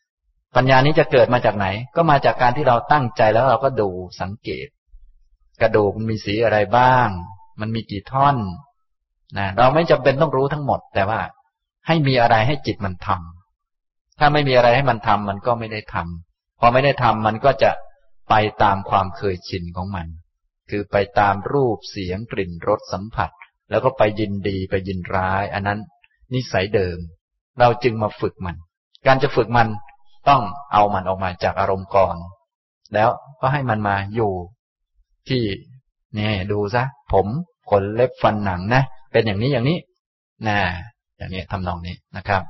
ปัญญานี้จะเกิดมาจากไหนก็มาจากการที่เราตั้งใจแล้วเราก็ดูสังเกตกระดูกมันมีสีอะไรบ้างมันมีกี่ท่อนนะเราไม่จำเป็นต้องรู้ทั้งหมดแต่ว่าให้มีอะไรให้จิตมันทำถ้าไม่มีอะไรให้มันทำมันก็ไม่ได้ทำพอไม่ได้ทำมันก็จะไปตามความเคยชินของมันคือไปตามรูปเสียงกลิ่นรสสัมผัสแล้วก็ไปยินดีไปยินร้ายอันนั้นนิสัยเดิมเราจึงมาฝึกมันการจะฝึกมันต้องเอามันออกมาจากอารมณ์ก่อนแล้วก็ให้มันมาอยู่ที่นี่ดูซะผมขนเล็บฟันหนังนะเป็นอย่างนี้อย่างนี้นะอย่างนี้ทำนองนี้นะครับ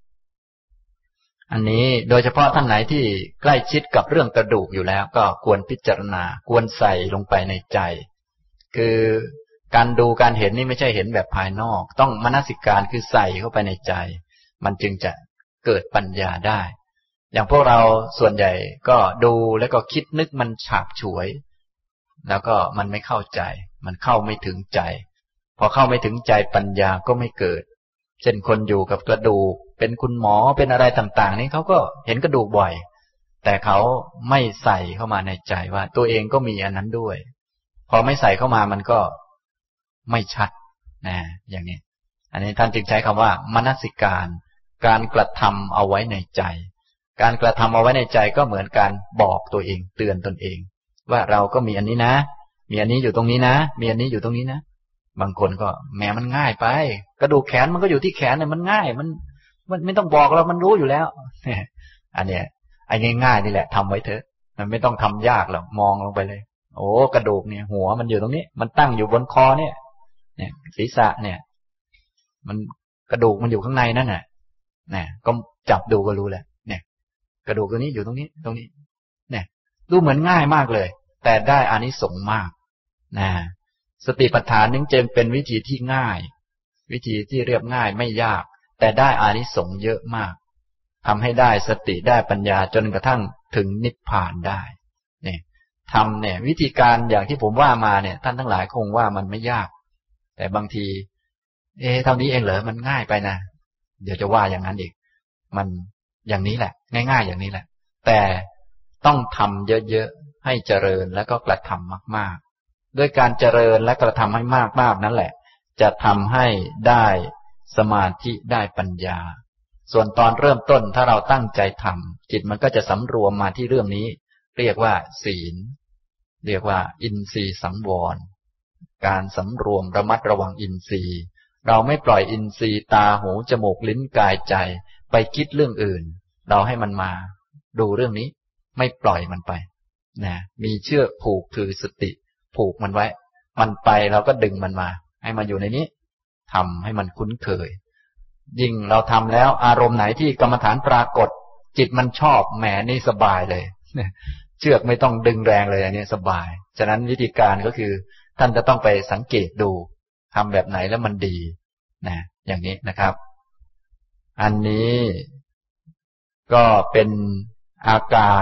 อันนี้โดยเฉพาะท่านไหนที่ใกล้ชิดกับเรื่องกระดูกอยู่แล้วก็ควรพิจารณาควรใส่ลงไปในใจคือการดูการเห็นนี่ไม่ใช่เห็นแบบภายนอกต้องมนสิการคือใส่เข้าไปในใจมันจึงจะเกิดปัญญาได้อย่างพวกเราส่วนใหญ่ก็ดูแล้วก็คิดนึกมันฉาบฉวยแล้วก็มันไม่เข้าใจมันเข้าไม่ถึงใจพอเข้าไม่ถึงใจปัญญาก็ไม่เกิดเช่นคนอยู่กับกระดูกเป็นคุณหมอเป็นอะไรต่างๆนี่เขาก็เห็นกระดูกบ่อยแต่เขาไม่ใส่เข้ามาในใจว่าตัวเองก็มีอันนั้นด้วยพอไม่ใส่เข้ามามันก็ไม่ชัดนะอย่างนี้อันนี้ท่านจึงใช้คำว่ามนสิการการกระทำเอาไว้ในใจการกระทำเอาไว้ในใจก็เหมือนการบอกตัวเองเตือนตนเองว่าเราก็มีอันนี้นะมีอันนี้อยู่ตรงนี้นะมีอันนี้อยู่ตรงนี้นะบางคนก็แหมมันง่ายไปกระดูกแขนมันก็อยู่ที่แขนเนี่ยมันง่ายมันไม่ต้องบอกเรามันรู้อยู่แล้วอันเนี้ยไอ้ง่ายๆนี่แหละทำไว้เถอะมันไม่ต้องทำยากหรอกมองลงไปเลยโอ้กระดูกเนี่ยหัวมันอยู่ตรงนี้มันตั้งอยู่บนคอเนี่ยศีรษะเนี่ยมันกระดูกมันอยู่ข้างในนั่นน่ะก็จับดูก็รู้แหละเนี่ยกระดูกตัวนี้อยู่ตรงนี้ตรงนี้เนี่ยดูเหมือนง่ายมากเลยแต่ได้อานิสงส์มากนะสติปัฏฐานนึงจึงเป็นวิธีที่ง่ายวิธีที่เรียบง่ายไม่ยากแต่ได้อานิสงส์เยอะมากทำให้ได้สติได้ปัญญาจนกระทั่งถึงนิพพานได้เนี่ยทำเนี่ยวิธีการอย่างที่ผมว่ามาเนี่ยท่านทั้งหลายคงว่ามันไม่ยากแต่บางทีเท่านี้เองเหรอมันง่ายไปนะเดี๋ยวจะว่าอย่างนั้นอีกมันอย่างนี้แหละง่ายๆอย่างนี้แหละแต่ต้องทำเยอะๆให้เจริญแล้วก็กระทำมากๆด้วยการเจริญและกระทำให้มากๆนั่นแหละจะทำให้ได้สมาธิได้ปัญญาส่วนตอนเริ่มต้นถ้าเราตั้งใจทำจิตมันก็จะสำรวมมาที่เรื่องนี้เรียกว่าศีลเรียกว่าอินทรีย์สังวรการสำรวมระมัดระวังอินทรีย์เราไม่ปล่อยอินทรีย์ตาหูจมูกลิ้นกายใจไปคิดเรื่องอื่นเราให้มันมาดูเรื่องนี้ไม่ปล่อยมันไปนะมีเชือกผูกคือสติผูกมันไว้มันไปเราก็ดึงมันมาให้มันอยู่ในนี้ทำให้มันคุ้นเคยยิ่งเราทำแล้วอารมณ์ไหนที่กรรมฐานปรากฏจิตมันชอบแหมนี่สบายเลยเชือกไม่ต้องดึงแรงเลยอันนี้สบายฉะนั้นวิธีการก็คือท่านจะต้องไปสังเกตดูทำแบบไหนแล้วมันดีนะอย่างนี้นะครับอันนี้ก็เป็นอาการ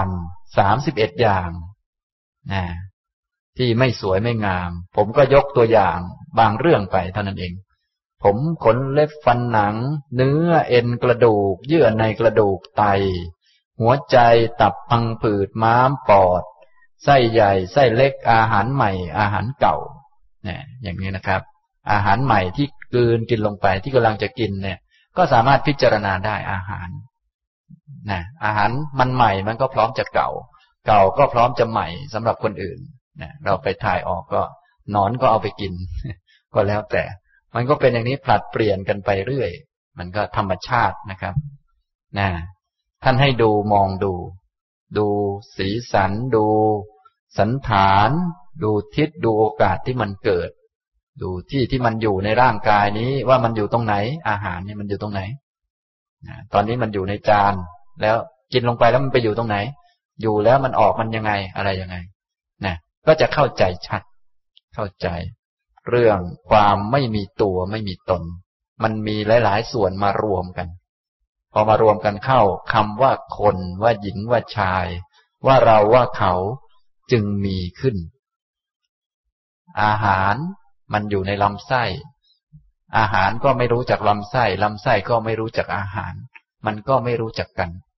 31อย่างนะที่ไม่สวยไม่งามผมก็ยกตัวอย่างบางเรื่องไปเท่านั้นเองผมขนเล็บฟันหนังเนื้อเอ็นกระดูกเยื่อในกระดูกไตหัวใจตับพังผืดม้ามปอดไส้ใหญ่ไส้เล็กอาหารใหม่อาหารเก่าเนี่ยอย่างนี้นะครับอาหารใหม่ที่กลืนกินลงไปที่กำลังจะกินเนี่ยก็สามารถพิจารณาได้อาหารอาหารมันใหม่มันก็พร้อมจะเก่าเก่าก็พร้อมจะใหม่สำหรับคนอื่นเราไปถ่ายออกก็หนอนก็เอาไปกินก็แล้วแต่มันก็เป็นอย่างนี้ผลัดเปลี่ยนกันไปเรื่อยมันก็ธรรมชาตินะครับท่านให้ดูมองดูสีสันดูสันฐานดูทิศดูโอกาสที่มันเกิดดูที่มันอยู่ในร่างกายนี้ว่ามันอยู่ตรงไหนอาหารเนี่ยมันอยู่ตรงไหนตอนนี้มันอยู่ในจานแล้วกินลงไปแล้วมันไปอยู่ตรงไหนอยู่แล้วมันออกมันยังไงอะไรยังไงก็จะเข้าใจชัดเข้าใจเรื่องความไม่มีตัวไม่มีตนมันมีหลายๆส่วนมารวมกันพอมารวมกันเข้าคำว่าคนว่าหญิงว่าชายว่าเราว่าเขาจึงมีขึ้นอาหารมันอยู่ในลำไส้อาหารก็ไม่รู้จักลำไส้ลำไส้ก็ไม่รู้จักอาหารมันก็ไม่รู้จักกัน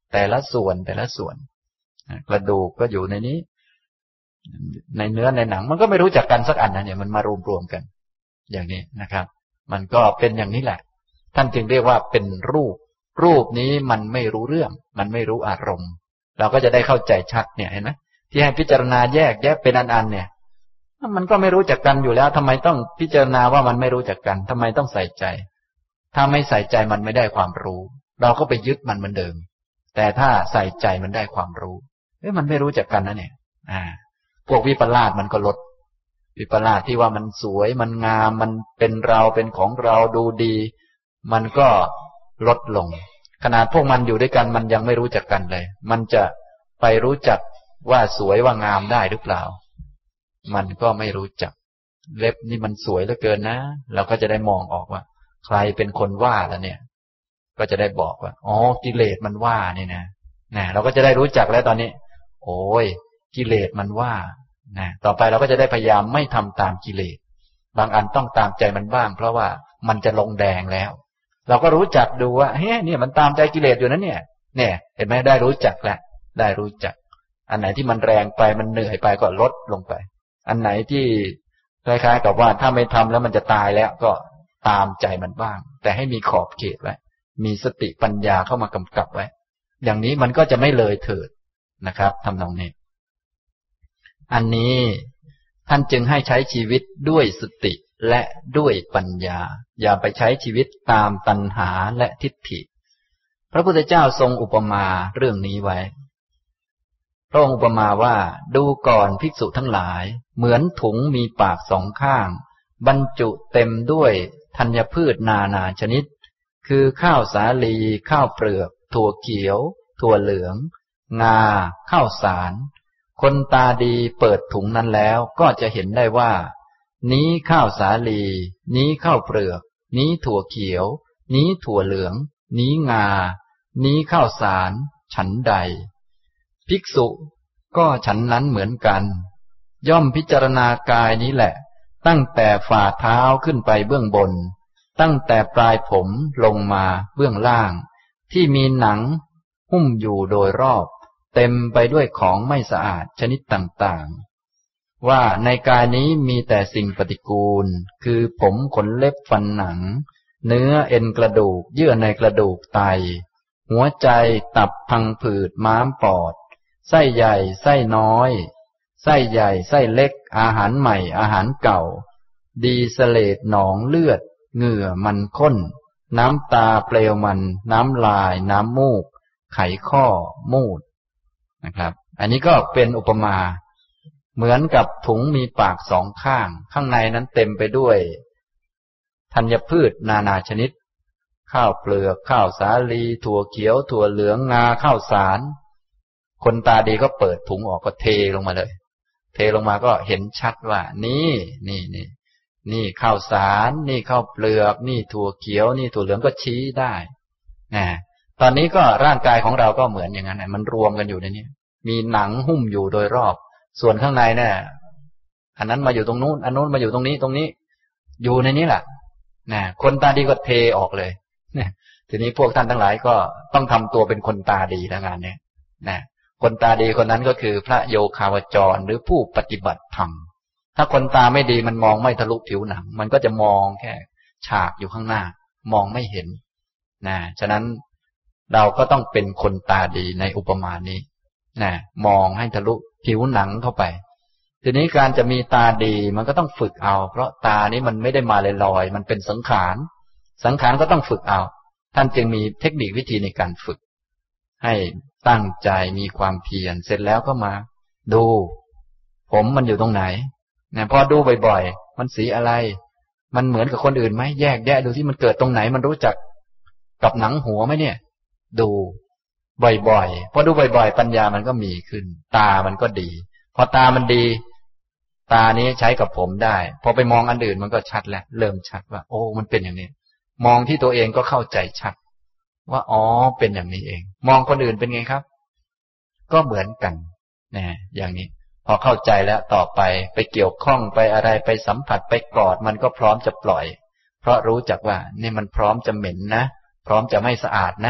แต่ละส่วนกระดูกก็อยู่ในนี้ในเนื้อในหนังมันก็ไม่รู้จักกันสักอันนะเนี่ยมันมารวมกันอย่างนี้นะครับมันก็เป็นอย่างนี้แหละท่านจึงเรียกว่าเป็นรูปนี้มันไม่รู้เรื่องมันไม่รู้อารมณ์เราก็จะได้เข้าใจชัดเนี่ยเห็นไหมที่ให้พิจารณาแยกเป็นอันๆเนี่ยมันก็ไม่รู้จักกันอยู่แล้วทำไมต้องพิจารณาว่ามันไม่รู้จักกันทำไมต้องใส่ใจถ้าไม่ใส่ใจมันไม่ได้ความรู้เราก็ไปยึดมันเหมือนเดิมแต่ถ้าใส่ใจมันได้ความรู้มันไม่รู้จักกันนะเนี่ยพวกวิปลาสมันก็ลดวิปลาสที่ว่ามันสวยมันงามมันเป็นเราเป็นของเราดูดีมันก็ลดลงขนาดพวกมันอยู่ด้วยกันมันยังไม่รู้จักกันเลยมันจะไปรู้จักว่าสวยว่างามได้หรือเปล่ามันก็ไม่รู้จักเล็บนี่มันสวยเหลือเกินนะเราก็จะได้มองออกว่าใครเป็นคนว่าแล้วเนี่ยก็จะได้บอกว่าอ๋อกิเลสมันว่านี่นะเราก็จะได้รู้จักแล้วตอนนี้โอ้ยกิเลสมันว่าต่อไปเราก็จะได้พยายามไม่ทำตามกิเลสบางอันต้องตามใจมันบ้างเพราะว่ามันจะลงแดงแล้วเราก็รู้จักดูว่าเฮ้ยเนี่ยมันตามใจกิเลสอยู่นะเนี่ยเห็นไหมได้รู้จักแล้วได้รู้จักอันไหนที่มันแรงไปมันเหนื่อยไปก็ลดลงไปอันไหนที่คล้ายๆกับว่าถ้าไม่ทำแล้วมันจะตายแล้วก็ตามใจมันบ้างแต่ให้มีขอบเขตไว้มีสติปัญญาเข้ามากำกับไว้อย่างนี้มันก็จะไม่เลยเถิดนะครับทำนองนี้อันนี้ท่านจึงให้ใช้ชีวิตด้วยสติและด้วยปัญญาอย่าไปใช้ชีวิตตามตัณหาและทิฏฐิพระพุทธเจ้าทรงอุปมาเรื่องนี้ไว้พระองค์อุปมาว่าดูก่อนภิกษุทั้งหลายเหมือนถุงมีปากสองข้างบรรจุเต็มด้วยธัญพืชนานาชนิดคือข้าวสาลีข้าวเปลือกถั่วเขียวถั่วเหลืองงาข้าวสารคนตาดีเปิดถุงนั้นแล้วก็จะเห็นได้ว่านี้ข้าวสาลีนี้ข้าวเปลือกนี้ถั่วเขียวนี้ถั่วเหลืองนี้งานี้ข้าวสารฉันใดภิกษุก็ฉันนั้นเหมือนกันย่อมพิจารณากายนี้แหละตั้งแต่ฝ่าเท้าขึ้นไปเบื้องบนตั้งแต่ปลายผมลงมาเบื้องล่างที่มีหนังหุ้มอยู่โดยรอบเต็มไปด้วยของไม่สะอาดชนิดต่างๆว่าในกายนี้มีแต่สิ่งปฏิกูลคือผมขนเล็บฟันหนังเนื้อเอ็นกระดูกเยื่อในกระดูกไตหัวใจตับพังผืดม้ามปอดไส้ใหญ่ไส้น้อยไส้ใหญ่ไส้เล็กอาหารใหม่อาหารเก่าดีเสลดหนองเลือดเหงื่อมันข้นน้ำตาเปลวมันน้ำลายน้ำมูกไขข้อมูดนะครับอันนี้ก็เป็นอุปมาเหมือนกับถุงมีปากสองข้างข้างในนั้นเต็มไปด้วยธัญพืชนานาชนิดข้าวเปลือกข้าวสาลีถั่วเขียวถั่วเหลืองงาข้าวสารคนตาดีก็เปิดถุงออกก็เทลงมาเลยเทลงมาก็เห็นชัดว่านี่ข้าวสารนี่ข้าวเปลือกนี่ถั่วเขียวนี่ถั่วเหลืองก็ชี้ได้ตอนนี้ก็ร่างกายของเราก็เหมือนอย่างนั้นมันรวมกันอยู่ในนี้มีหนังหุ้มอยู่โดยรอบส่วนข้างในเนี่ยอันนั้นมาอยู่ตรงนู้นอันนู้นมาอยู่ตรงนี้อยู่ในนี้แหละคนตาดีก็เทออกเลยทีนี้พวกท่านทั้งหลายก็ต้องทำตัวเป็นคนตาดีนะงานนี้คนตาดีคนนั้นก็คือพระโยคาวจรหรือผู้ปฏิบัติธรรมถ้าคนตาไม่ดีมันมองไม่ทะลุผิวหนังมันก็จะมองแค่ฉากอยู่ข้างหน้ามองไม่เห็นฉะนั้นเราก็ต้องเป็นคนตาดีในอุปมานี้มองให้ทะลุผิวหนังเข้าไปทีนี้การจะมีตาดีมันก็ต้องฝึกเอาเพราะตานี้มันไม่ได้มาลอยๆมันเป็นสังขารก็ต้องฝึกเอาท่านจึงมีเทคนิควิธีในการฝึกให้ตั้งใจมีความเพียรเสร็จแล้วก็มาดูผมมันอยู่ตรงไหนพอดูบ่อยๆมันสีอะไรมันเหมือนกับคนอื่นไหมแยกแยะดูที่มันเกิดตรงไหนมันรู้จักกับหนังหัวไหมเนี่ยดูบ่อยๆพอดูบ่อยๆปัญญามันก็มีขึ้นตามันก็ดีพอตามันดีตานี้ใช้กับผมได้พอไปมองอันอื่นมันก็ชัดแล้วเริ่มชัดว่าโอ้มันเป็นอย่างนี้มองที่ตัวเองก็เข้าใจชัดว่าอ๋อเป็นอย่างนี้เองมองคนอื่นเป็นไงครับก็เหมือนกันอย่างนี้พอเข้าใจแล้วต่อไปเกี่ยวข้องไปอะไรไปสัมผัสไปกอดมันก็พร้อมจะปล่อยเพราะรู้จักว่านี่มันพร้อมจะเหม็นนะพร้อมจะไม่สะอาดนะ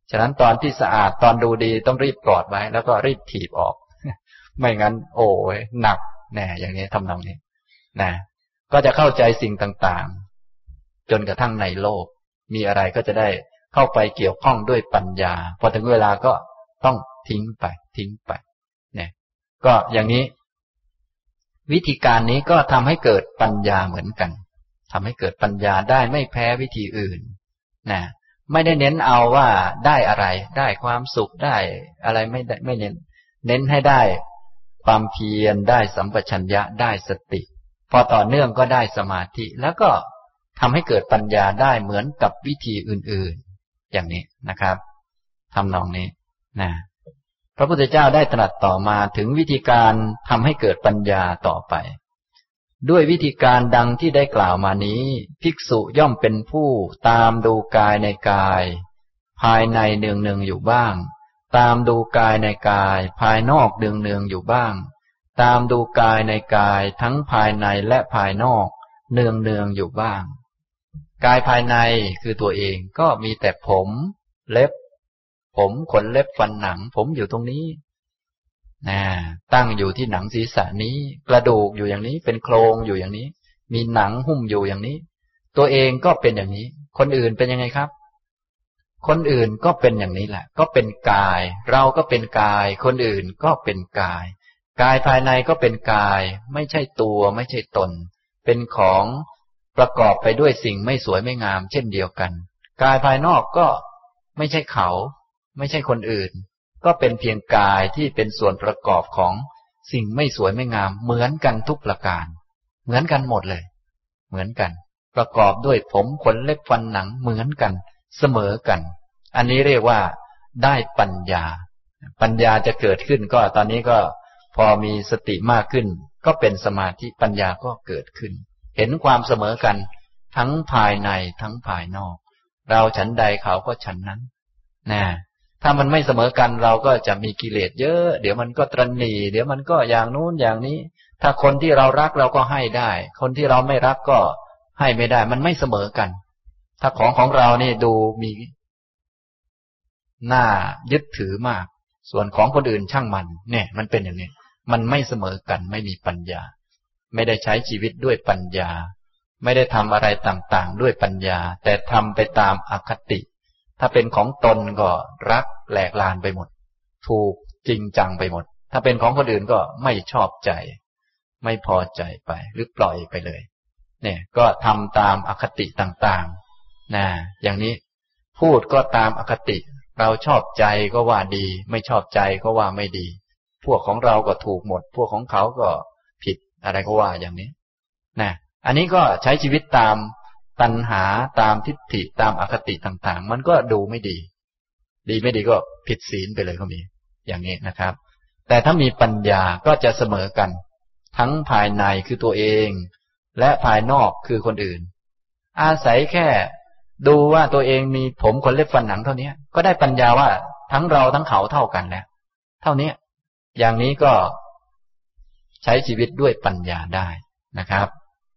ฉะนั้นตอนที่สะอาดตอนดูดีต้องรีบกอดไว้แล้วก็รีบถีบออก ไม่งั้นโอ้ยหนักแน่อย่างนี้ทำนองนี้นะก็จะเข้าใจสิ่งต่างๆจนกระทั่งในโลกมีอะไรก็จะได้เข้าไปเกี่ยวข้องด้วยปัญญาพอถึงเวลาก็ต้องทิ้งไปเนี่ยก็อย่างนี้วิธีการนี้ก็ทำให้เกิดปัญญาเหมือนกันทำให้เกิดปัญญาได้ไม่แพ้วิธีอื่นนะไม่ได้เน้นเอาว่าได้อะไรได้ความสุขได้อะไรไม่เน้นให้ได้ความเพียรได้สัมปชัญญะได้สติพอต่อเนื่องก็ได้สมาธิแล้วก็ทำให้เกิดปัญญาได้เหมือนกับวิธีอื่นๆอย่างนี้นะครับทำนองนี้นะพระพุทธเจ้าได้ตรัสต่อมาถึงวิธีการทำให้เกิดปัญญาต่อไปด้วยวิธีการดังที่ได้กล่าวมานี้ภิกษุย่อมเป็นผู้ตามดูกายในกายภายในเนืองๆอยู่บ้างตามดูกายในกายภายนอกเนืองๆอยู่บ้างตามดูกายในกายทั้งภายในและภายนอกเนืองๆอยู่บ้างกายภายในคือตัวเองก็มีแต่ผมเล็บผมขนเล็บฟันหนังผมอยู่ตรงนี้ตั้งอยู่ที่หนังศีรษะนี้กระดูกอยู่อย่างนี้เป็นโครงอยู่อย่างนี้มีหนังหุ้มอยู่อย่างนี้ตัวเองก็เป็นอย่างนี้คนอื่นเป็นยังไงครับคนอื่นก็เป็นอย่างนี้แหละก็เป็นกายเราก็เป็นกายคนอื่นก็เป็นกายกายภายในก็เป็นกายไม่ใช่ตัวไม่ใช่ตนเป็นของประกอบไปด้วยสิ่งไม่สวยไม่งามเช่นเดียวกันกายภายนอกก็ไม่ใช่เขาไม่ใช่คนอื่นก็เป็นเพียงกายที่เป็นส่วนประกอบของสิ่งไม่สวยไม่งามเหมือนกันทุกประการเหมือนกันหมดเลยเหมือนกันประกอบด้วยผมขนเล็บฟันหนังเหมือนกันเสมอกันอันนี้เรียกว่าได้ปัญญาปัญญาจะเกิดขึ้นก็ตอนนี้ก็พอมีสติมากขึ้นก็เป็นสมาธิปัญญาก็เกิดขึ้นเห็นความเสมอกันทั้งภายในทั้งภายนอกเราฉันใดเขาก็ฉันนั้นนะถ้ามันไม่เสมอกันเราก็จะมีกิเลสเยอะเดี๋ยวมันก็ตระหนี่เดี๋ยวมันก็อย่างนู้นอย่างนี้ถ้าคนที่เรารักเราก็ให้ได้คนที่เราไม่รักก็ให้ไม่ได้มันไม่เสมอกันถ้าของเรานี่ดูมีหน้ายึดถือมากส่วนของคนอื่นช่างมันเนี่ยมันเป็นอย่างนี้มันไม่เสมอกันไม่มีปัญญาไม่ได้ใช้ชีวิตด้วยปัญญาไม่ได้ทำอะไรต่างๆด้วยปัญญาแต่ทำไปตามอคติถ้าเป็นของตนก็รักแหลกลานไปหมดถูกจริงจังไปหมดถ้าเป็นของคนอื่นก็ไม่ชอบใจไม่พอใจไปหรือปล่อยไปเลยเนี่ยก็ทำตามอคติต่างๆนะอย่างนี้พูดก็ตามอคติเราชอบใจก็ว่าดีไม่ชอบใจก็ว่าไม่ดีพวกของเราก็ถูกหมดพวกของเขาก็ผิดอะไรก็ว่าอย่างนี้นะอันนี้ก็ใช้ชีวิตตามตัณหาตามทิฏฐิตามอคติต่างๆมันก็ดูไม่ดีไม่ดีก็ผิดศีลไปเลยก็มีอย่างนี้นะครับแต่ถ้ามีปัญญาก็จะเสมอกันทั้งภายในคือตัวเองและภายนอกคือคนอื่นอาศัยแค่ดูว่าตัวเองมีผมขนเล็บฟันหนังเท่านี้ก็ได้ปัญญาว่าทั้งเราทั้งเขาเท่ากันแล้วเท่านี้อย่างนี้ก็ใช้ชีวิตด้วยปัญญาได้นะครับ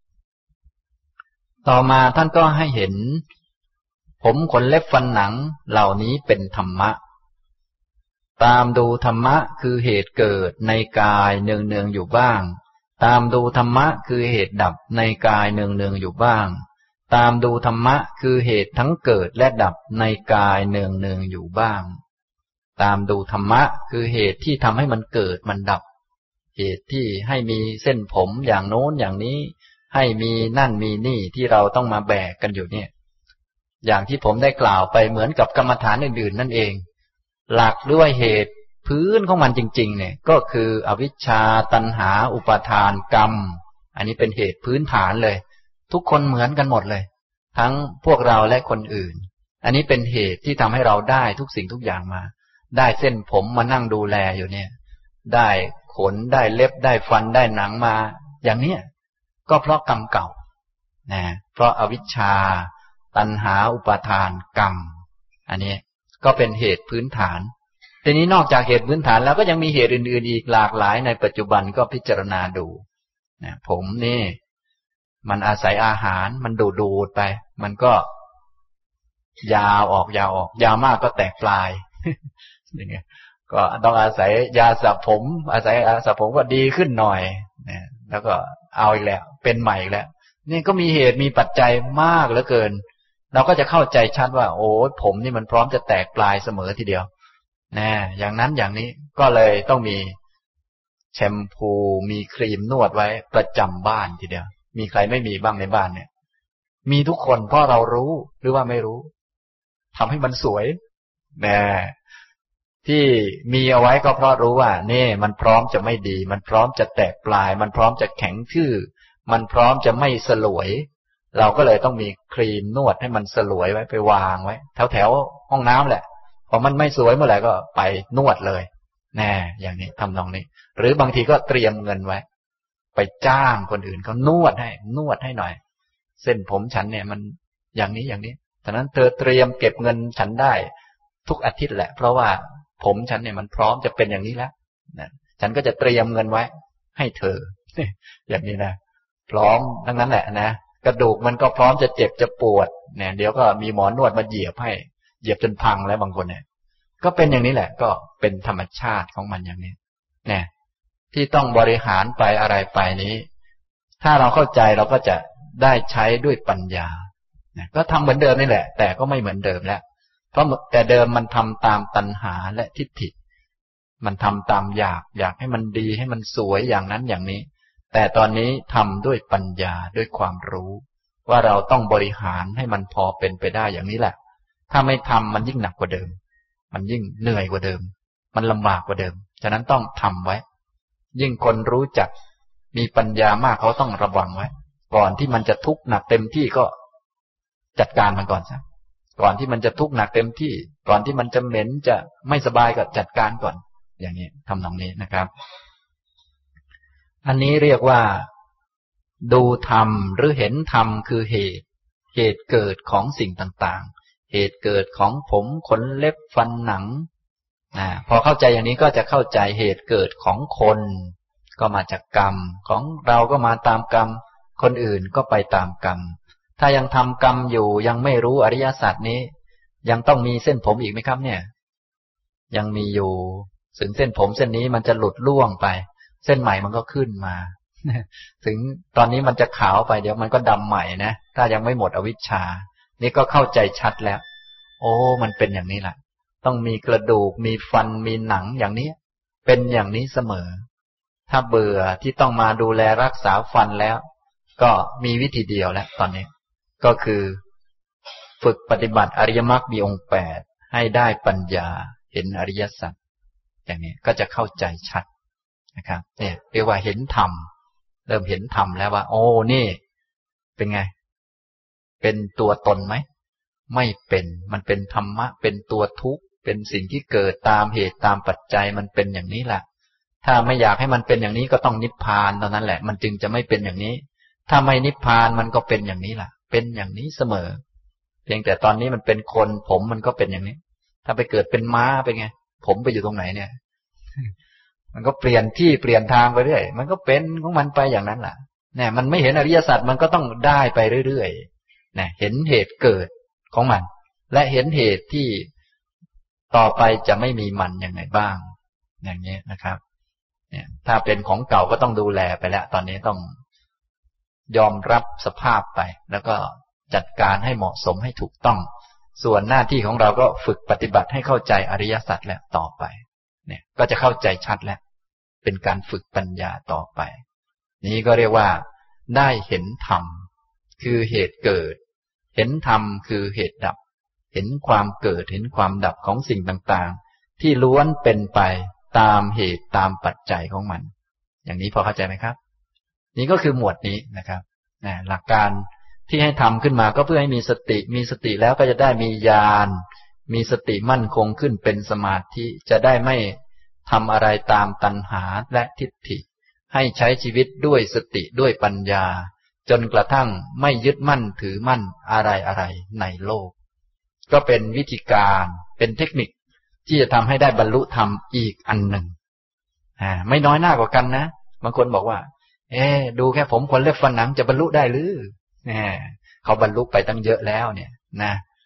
ต่อมาท่านก็ให้เห็นผมขนเล็บฟันหนังเหล่านี้เป็นธรรมะตามดูธรรมะคือเหตุเกิดในกายเนืองๆอยู่บ้างตามดูธรรมะคือเหตุดับในกายเนืองๆอยู่บ้างตามดูธรรมะคือเหตุทั้งเกิดและดับในกายเนืองๆอยู่บ้างตามดูธรรมะคือเหตุที่ทำให้มันเกิดมันดับเหตุที่ให้มีเส้นผมอย่างโน้นอย่างนี้ให้มีนั่นมีนี่ที่เราต้องมาแบกกันอยู่เนี่ยอย่างที่ผมได้กล่าวไปเหมือนกับกรรมฐานอื่นๆนั่นเองหลักด้วยเหตุพื้นของมันจริงๆเนี่ยก็คืออวิชชาตัณหาอุปาทานกรรมอันนี้เป็นเหตุพื้นฐานเลยทุกคนเหมือนกันหมดเลยทั้งพวกเราและคนอื่นอันนี้เป็นเหตุที่ทำให้เราได้ทุกสิ่งทุกอย่างมาได้เส้นผมมานั่งดูแลอยู่เนี่ยได้ขนได้เล็บได้ฟันได้หนังมาอย่างเนี้ยก็เพราะกรรมเก่านะเพราะอวิชชาตัณหาอุปาทานกรรมอันนี้ก็เป็นเหตุพื้นฐานทีนี้นอกจากเหตุพื้นฐานแล้วก็ยังมีเหตุอื่นๆอีกหลากหลายในปัจจุบันก็พิจารณาดูนะผมนี่มันอาศัยอาหารมันดูดไปมันก็ยาวออกยาวออกยาวมากก็แตกปลายอย่างเงี้ยก็ต้องอาศัยยาสระผมอาศัยยาสระผมก็ดีขึ้นหน่อยนะแล้วก็เอาอีกแล้วเป็นใหม่อีกแล้วนี่ก็มีเหตุมีปัจจัยมากเหลือเกินเราก็จะเข้าใจชัดว่าโอ้ผมนี่มันพร้อมจะแตกปลายเสมอทีเดียวนะอย่างนั้นอย่างนี้ก็เลยต้องมีแชมพูมีครีมนวดไว้ประจำบ้านทีเดียวมีใครไม่มีบ้างในบ้านเนี่ยมีทุกคนเพราะเรารู้หรือว่าไม่รู้ทำให้มันสวยนะที่มีเอาไว้ก็เพราะรู้ว่านี่มันพร้อมจะไม่ดีมันพร้อมจะแตกปลายมันพร้อมจะแข็งทื่อมันพร้อมจะไม่สลวยเราก็เลยต้องมีครีมนวดให้มันสลวยไว้ไปวางไว้แถวห้องน้ำแหละพอมันไม่สวยเมื่อไหร่ก็ไปนวดเลยแน่อย่างนี้ทำนองนี้หรือบางทีก็เตรียมเงินไว้ไปจ้างคนอื่นเขานวดให้หน่อยเส้นผมฉันเนี่ยมันอย่างนี้อย่างนี้ฉะนั้นเธอเตรียมเก็บเงินฉันได้ทุกอาทิตย์แหละเพราะว่าผมฉันเนี่ยมันพร้อมจะเป็นอย่างนี้แล้วนะฉันก็จะเตรียมเงินไว้ให้เธออย่างนี้นะพร้อมทั้งนั้นแหละนะกระดูกมันก็พร้อมจะเจ็บจะปวดเนี่ยเดี๋ยวก็มีหมอนวดมาเหยียบให้เหยียบจนพังแล้วบางคนเนี่ยก็เป็นอย่างนี้แหละก็เป็นธรรมชาติของมันอย่างนี้เนี่ยที่ต้องบริหารไปอะไรไปนี้ถ้าเราเข้าใจเราก็จะได้ใช้ด้วยปัญญาก็ทำเหมือนเดิมนี่แหละแต่ก็ไม่เหมือนเดิมแล้วเพราะแต่เดิมมันทำตามตัณหาและทิฏฐิมันทำตามอยากให้มันดีให้มันสวยอย่างนั้นอย่างนี้แต่ตอนนี้ทำด้วยปัญญาด้วยความรู้ว่าเราต้องบริหารให้มันพอเป็นไปได้อย่างนี้แหละถ้าไม่ทำมันยิ่งหนักกว่าเดิมมันยิ่งเหนื่อยกว่าเดิมมันลำบากกว่าเดิมฉะนั้นต้องทำไว้ยิ่งคนรู้จักมีปัญญามากเขาต้องระวังไว้ก่อนที่มันจะทุกข์หนักเต็มที่ก็จัดการมันก่อนซะก่อนที่มันจะทุกข์หนักเต็มที่ก่อนที่มันจะเหม็นจะไม่สบายก็จัดการก่อนอย่างนี้ทำนองนี้นะครับอันนี้เรียกว่าดูธรรมหรือเห็นธรรมคือเหตุเกิดของสิ่งต่างๆเหตุเกิดของผมขนเล็บฟันหนังพอเข้าใจอย่างนี้ก็จะเข้าใจเหตุเกิดของคนก็มาจากกรรมของเราก็มาตามกรรมคนอื่นก็ไปตามกรรมถ้ายังทำกรรมอยู่ยังไม่รู้อริยสัจนี้ยังต้องมีเส้นผมอีกไหมครับเนี่ยยังมีอยู่ถึงเส้นผมเส้นนี้มันจะหลุดล่วงไปเส้นใหม่มันก็ขึ้นมาถึงตอนนี้มันจะขาวไปเดี๋ยวมันก็ดำใหม่นะถ้ายังไม่หมดอวิชชานี่ก็เข้าใจชัดแล้วโอ้มันเป็นอย่างนี้แหละต้องมีกระดูกมีฟันมีหนังอย่างนี้เป็นอย่างนี้เสมอถ้าเบื่อที่ต้องมาดูแลรักษาฟันแล้วก็มีวิธีเดียวแล้วตอนนี้ก็คือฝึกปฏิบัติอริยมรรคมีองค์8ให้ได้ปัญญาเห็นอริยสัจอย่างนี้ก็จะเข้าใจชัดนะครับเนี่ยเรียกว่าเห็นธรรมเริ่มเห็นธรรมแล้วว่าโอ้นี่เป็นไงเป็นตัวตนไหมไม่เป็นมันเป็นธรรมะเป็นตัวทุกข์เป็นสิ่งที่เกิดตามเหตุตามปัจจัยมันเป็นอย่างนี้แหละถ้าไม่อยากให้มันเป็นอย่างนี้ก็ต้องนิพพานเท่านั้นแหละมันจึงจะไม่เป็นอย่างนี้ถ้าไม่นิพพานมันก็เป็นอย่างนี้แหละเป็นอย่างนี้เสมอเพียงแต่ตอนนี้มันเป็นคนผมมันก็เป็นอย่างนี้ถ้าไปเกิดเป็นม้าเป็นไงผมไปอยู่ตรงไหนเนี่ยมันก็เปลี่ยนที่เปลี่ยนทางไปเรื่อยมันก็เป็นของมันไปอย่างนั้นแหละเนี่ยมันไม่เห็นอริยสัจมันก็ต้องได้ไปเรื่อยๆเนี่ยเห็นเหตุเกิดของมันและเห็นเหตุที่ต่อไปจะไม่มีมันอย่างไรบ้างอย่างนี้นะครับเนี่ยถ้าเป็นของเก่าก็ต้องดูแลไปแล้วตอนนี้ต้องยอมรับสภาพไปแล้วก็จัดการให้เหมาะสมให้ถูกต้องส่วนหน้าที่ของเราก็ฝึกปฏิบัติให้เข้าใจอริยสัจแล้วต่อไปเนี่ยก็จะเข้าใจชัดแล้วเป็นการฝึกปัญญาต่อไปนี้ก็เรียกว่าได้เห็นธรรมคือเหตุเกิดเห็นธรรมคือเหตุดับเห็นความเกิดเห็นความดับของสิ่งต่างๆที่ล้วนเป็นไปตามเหตุตามปัจจัยของมันอย่างนี้พอเข้าใจไหมครับนี่ก็คือหมวดนี้นะครับหลักการที่ให้ทำขึ้นมาก็เพื่อให้มีสติแล้วก็จะได้มีญาณมีสติมั่นคงขึ้นเป็นสมาธิจะได้ไม่ทำอะไรตามตัณหาและทิฏฐิให้ใช้ชีวิตด้วยสติด้วยปัญญาจนกระทั่งไม่ยึดมั่นถือมั่นอะไรในโลกก็เป็นวิธีการเป็นเทคนิคที่จะทำให้ได้บรรลุธรรมอีกอันหนึ่งไม่น้อยหน้ากว่ากันนะบางคนบอกว่าดูแค่ผมขนเล็บฟันหนังจะบรรลุได้หรือเขาบรรลุไปตั้งเยอะแล้วเนี่ยนะ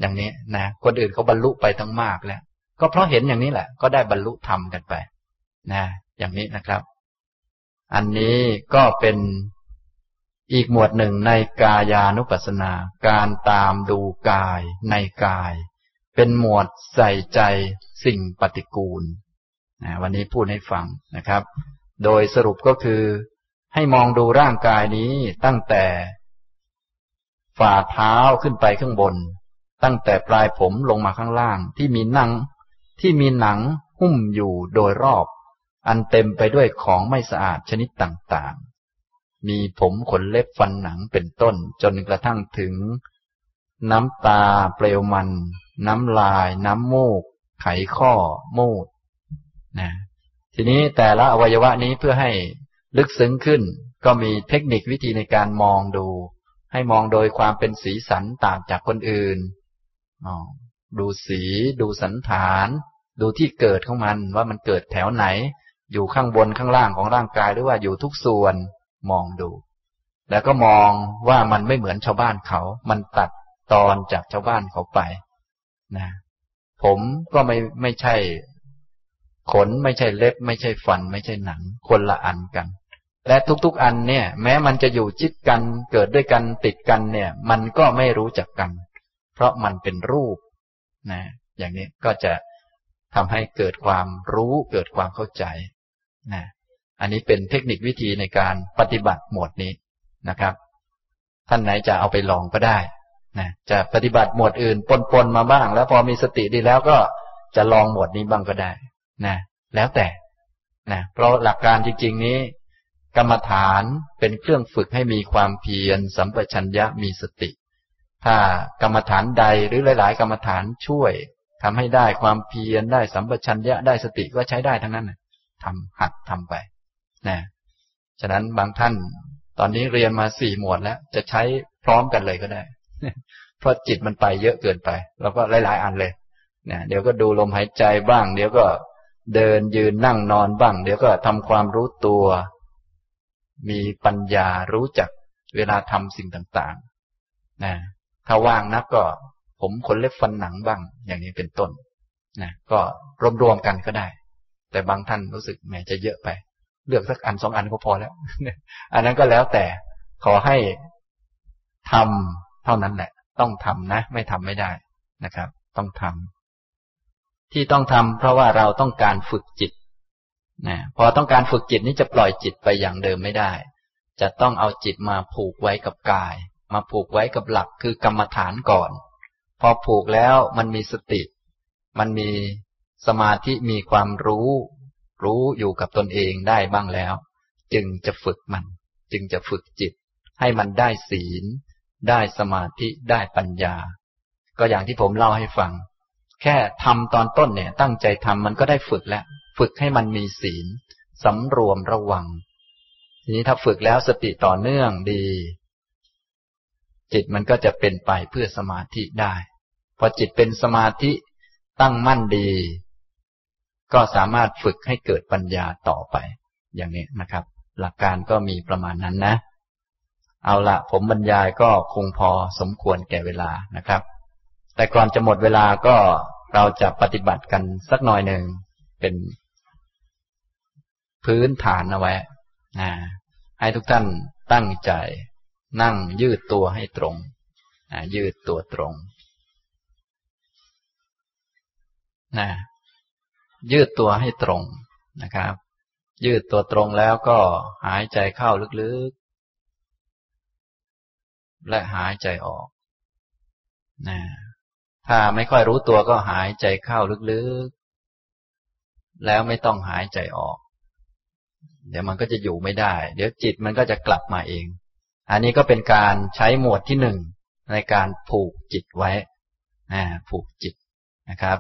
อย่างนี้นะคนอื่นเขาบรรลุไปทั้งมากแล้วก็เพราะเห็นอย่างนี้แหละก็ได้บรรลุธรรมกันไปนะอย่างนี้นะครับ อันนี้ก็เป็นอีกหมวดหนึ่งในกายานุปัสสนาการตามดูกายในกายเป็นหมวดใส่ใจสิ่งปฏิกูลนะวันนี้พูดให้ฟังนะครับโดยสรุปก็คือให้มองดูร่างกายนี้ตั้งแต่ฝ่าเท้าขึ้นไปข้างบนตั้งแต่ปลายผมลงมาข้างล่างที่มีหนังหุ้มอยู่โดยรอบอันเต็มไปด้วยของไม่สะอาดชนิดต่างๆมีผมขนเล็บฟันหนังเป็นต้นจนกระทั่งถึงน้ำตาเปลวมันน้ำลายน้ำมูกไขข้อมูดนะทีนี้แต่ละอวัยวะนี้เพื่อให้ลึกซึ้งขึ้นก็มีเทคนิควิธีในการมองดูให้มองโดยความเป็นสีสันต่างจากคนอื่นดูสีดูสันฐานดูที่เกิดของมันว่ามันเกิดแถวไหนอยู่ข้างบนข้างล่างของร่างกายหรือว่าอยู่ทุกส่วนมองดูแล้วก็มองว่ามันไม่เหมือนชาวบ้านเขามันตัดตอนจากชาวบ้านเขาไปนะผมก็ไม่ใช่ขนไม่ใช่เล็บไม่ใช่ฟันไม่ใช่หนังคนละอันกันและทุกๆอันเนี่ยแม้มันจะอยู่ชิดกันเกิดด้วยกันติดกันเนี่ยมันก็ไม่รู้จักกันเพราะมันเป็นรูปนะอย่างนี้ก็จะทำให้เกิดความรู้เกิดความเข้าใจนะอันนี้เป็นเทคนิควิธีในการปฏิบัติหมวดนี้นะครับท่านไหนจะเอาไปลองก็ได้นะจะปฏิบัติหมวดอื่นปนมาบ้างแล้วพอมีสติดีแล้วก็จะลองหมวดนี้บ้างก็ได้นะแล้วแต่นะเพราะหลักการจริงๆนี้กรรมฐานเป็นเครื่องฝึกให้มีความเพียรสัมปชัญญะมีสติถ้ากรรมฐานใดหรือหลายๆกรรมฐานช่วยทำให้ได้ความเพียรได้สัมปชัญญะได้สติก็ใช้ได้ทั้งนั้นหัดทำไปนะฉะนั้นบางท่านตอนนี้เรียนมา4 หมวดแล้วจะใช้พร้อมกันเลยก็ได้ เพราะจิตมันไปเยอะเกินไปแล้วก็หลายๆอันเลยนะเดี๋ยวก็ดูลมหายใจบ้างเดี๋ยวก็เดินยืนนั่งนอนบ้างเดี๋ยวก็ทำความรู้ตัวมีปัญญารู้จักเวลาทำสิ่งต่างๆนะถ้าว่างนักก็ผมขนเล็บฟันหนังบ้างอย่างนี้เป็นต้นนะก็รวมๆกันก็ได้แต่บางท่านรู้สึกแหมจะเยอะไปเลือกสักอัน2 อันก็พอแล้ว อันนั้นก็แล้วแต่ขอให้ทำเท่านั้นแหละต้องทำนะไม่ทำไม่ได้นะครับต้องทำที่ต้องทำเพราะว่าเราต้องการฝึกจิตนะพอต้องการฝึกจิตนี้จะปล่อยจิตไปอย่างเดิมไม่ได้จะต้องเอาจิตมาผูกไว้กับกายมาผูกไว้กับหลักคือกรรมฐานก่อนพอผูกแล้วมันมีสติมันมีสมาธิมีความรู้อยู่กับตนเองได้บ้างแล้วจึงจะฝึกมันจึงจะฝึกจิตให้มันได้ศีลได้สมาธิได้ปัญญาก็อย่างที่ผมเล่าให้ฟังแค่ทำตอนต้นเนี่ยตั้งใจทำมันก็ได้ฝึกแล้วฝึกให้มันมีศีลสำรวมระวังทีนี้ถ้าฝึกแล้วสติต่อเนื่องดีจิตมันก็จะเป็นไปเพื่อสมาธิได้พอจิตเป็นสมาธิตั้งมั่นดีก็สามารถฝึกให้เกิดปัญญาต่อไปอย่างนี้นะครับหลักการก็มีประมาณนั้นนะเอาละผมบรรยายก็คงพอสมควรแก่เวลานะครับแต่ก่อนจะหมดเวลาก็เราจะปฏิบัติกันสักหน่อยหนึ่งเป็นพื้นฐานเอาไว้ให้ทุกท่านตั้งใจนั่งยืดตัวให้ตรงยืดตัวตรงยืดตัวให้ตรงนะครับยืดตัวตรงแล้วก็หายใจเข้าลึกๆและหายใจออกถ้าไม่ค่อยรู้ตัวก็หายใจเข้าลึกๆแล้วไม่ต้องหายใจออกเดี๋ยวมันก็จะอยู่ไม่ได้เดี๋ยวจิตมันก็จะกลับมาเองอันนี้ก็เป็นการใช้หมวดที่1ในการผูกจิตไว้ผูกจิตนะครับ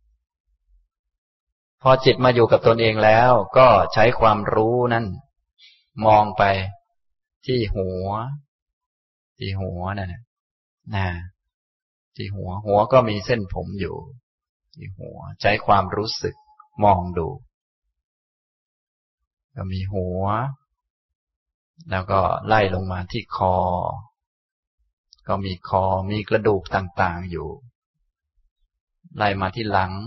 พอจิตมาอยู่กับตนเองแล้วก็ใช้ความรู้นั้นมองไปที่หัวนั่นนะที่หัวก็มีเส้นผมอยู่ที่หัวใช้ความรู้สึกมองดูก็มีหัวแล้วก็ไล่ลงมาที่คอก็มีคอมีกระดูกต่างๆอยู่ไล่มาที่หลัง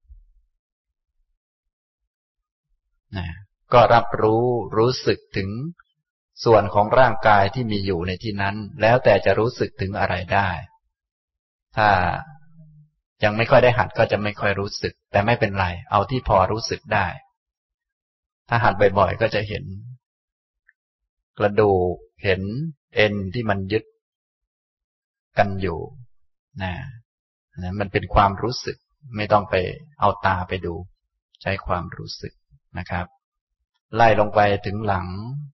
นะก็รับรู้สึกถึงส่วนของร่างกายที่มีอยู่ในที่นั้นแล้วแต่จะรู้สึกถึงอะไรได้ถ้ายังไม่ค่อยได้หัดก็จะไม่ค่อยรู้สึกแต่ไม่เป็นไรเอาที่พอรู้สึกได้ถ้าหัดบ่อยๆก็จะเห็นกระดูกเห็นเอ็นที่มันยึดกันอยู่นะมันเป็นความรู้สึกไม่ต้องไปเอาตาไปดูใช้ความรู้สึกนะครับไล่ลงไปถึงหลัง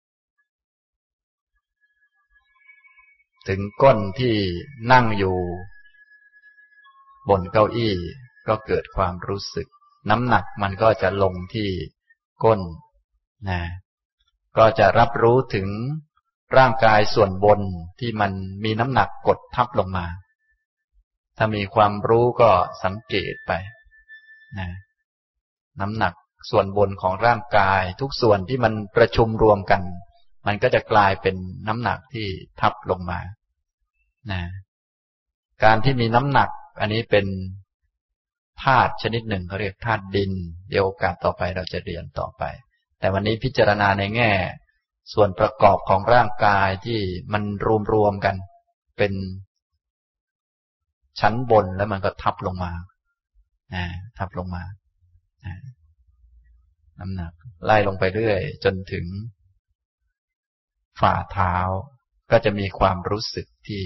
ถึงก้นที่นั่งอยู่บนเก้าอี้ก็เกิดความรู้สึกน้ำหนักมันก็จะลงที่ก้นนะก็จะรับรู้ถึงร่างกายส่วนบนที่มันมีน้ำหนักกดทับลงมาถ้ามีความรู้ก็สังเกตไปนะน้ำหนักส่วนบนของร่างกายทุกส่วนที่มันประชุมรวมกันมันก็จะกลายเป็นน้ำหนักที่ทับลงมานะการที่มีน้ำหนักอันนี้เป็นธาตุชนิดหนึ่งเขาเรียกธาตุดินเดี๋ยวโอกาสต่อไปเราจะเรียนต่อไปแต่วันนี้พิจารณาในแง่ส่วนประกอบของร่างกายที่มันรวมกันเป็นชั้นบนแล้วมันก็ทับลงมาทับลงมาน้ำหนักไล่ลงไปเรื่อยจนถึงฝ่าเท้าก็จะมีความรู้สึกที่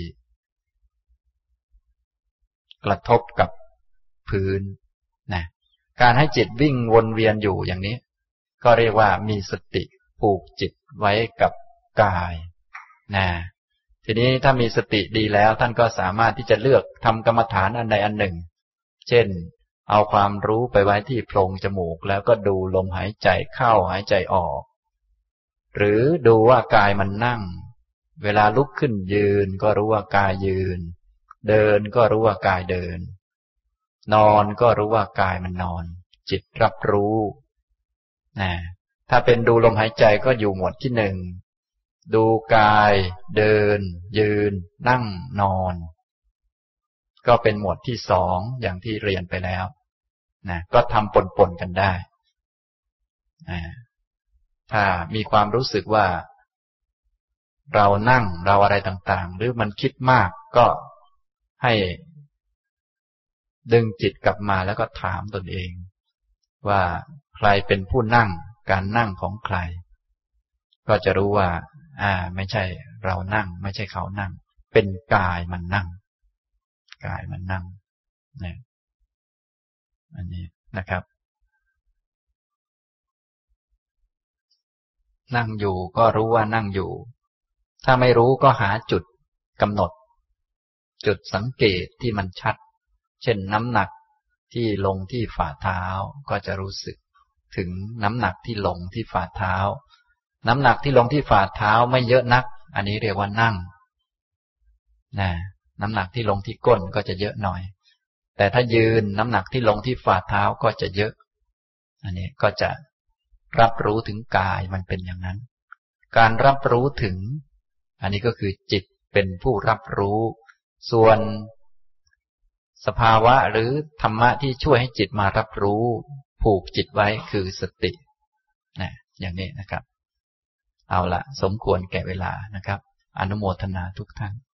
กระทบกับพื้นนะการให้จิตวิ่งวนเวียนอยู่อย่างนี้ก็เรียกว่ามีสติผูกจิตไว้กับกายนะทีนี้ถ้ามีสติดีแล้วท่านก็สามารถที่จะเลือกทำกรรมฐานอันใดอันหนึ่งเช่นเอาความรู้ไปไว้ที่โพรงจมูกแล้วก็ดูลมหายใจเข้าหายใจออกหรือดูว่ากายมันนั่งเวลาลุกขึ้นยืนก็รู้ว่ากายยืนเดินก็รู้ว่ากายเดินนอนก็รู้ว่ากายมันนอนจิตรับรู้นะถ้าเป็นดูลมหายใจก็อยู่หมวดที่หนึ่งดูกายเดินยืนนั่งนอนก็เป็นหมวดที่สองอย่างที่เรียนไปแล้วนะก็ทำปนๆกันได้ถ้ามีความรู้สึกว่าเรานั่งเราอะไรต่างๆหรือมันคิดมากก็ให้ดึงจิตกลับมาแล้วก็ถามตนเองว่าใครเป็นผู้นั่งการนั่งของใครก็จะรู้ว่าไม่ใช่เรานั่งไม่ใช่เขานั่งเป็นกายมันนั่งกายมันนั่งเนี่ยอันนี้นะครับนั่งอยู่ก็รู้ว่านั่งอยู่ถ้าไม่รู้ก็หาจุดกำหนดจุดสังเกตที่มันชัดเช่นน้ำหนักที่ลงที่ฝ่าเท้าก็จะรู้สึกถึงน้ำหนักที่ลงที่ฝ่าเท้าน้ำหนักที่ลงที่ฝ่าเท้าไม่เยอะนักอันนี้เรียกว่านั่งน้ำหนักที่ลงที่ก้นก็จะเยอะหน่อยแต่ถ้ายืนน้ำหนักที่ลงที่ฝ่าเท้าก็จะเยอะอันนี้ก็จะรับรู้ถึงกายมันเป็นอย่างนั้นการรับรู้ถึงอันนี้ก็คือจิตเป็นผู้รับรู้ส่วนสภาวะหรือธรรมะที่ช่วยให้จิตมารับรู้ผูกจิตไว้คือสติอย่างนี้นะครับเอาละสมควรแก่เวลานะครับอนุโมทนาทุกท่าน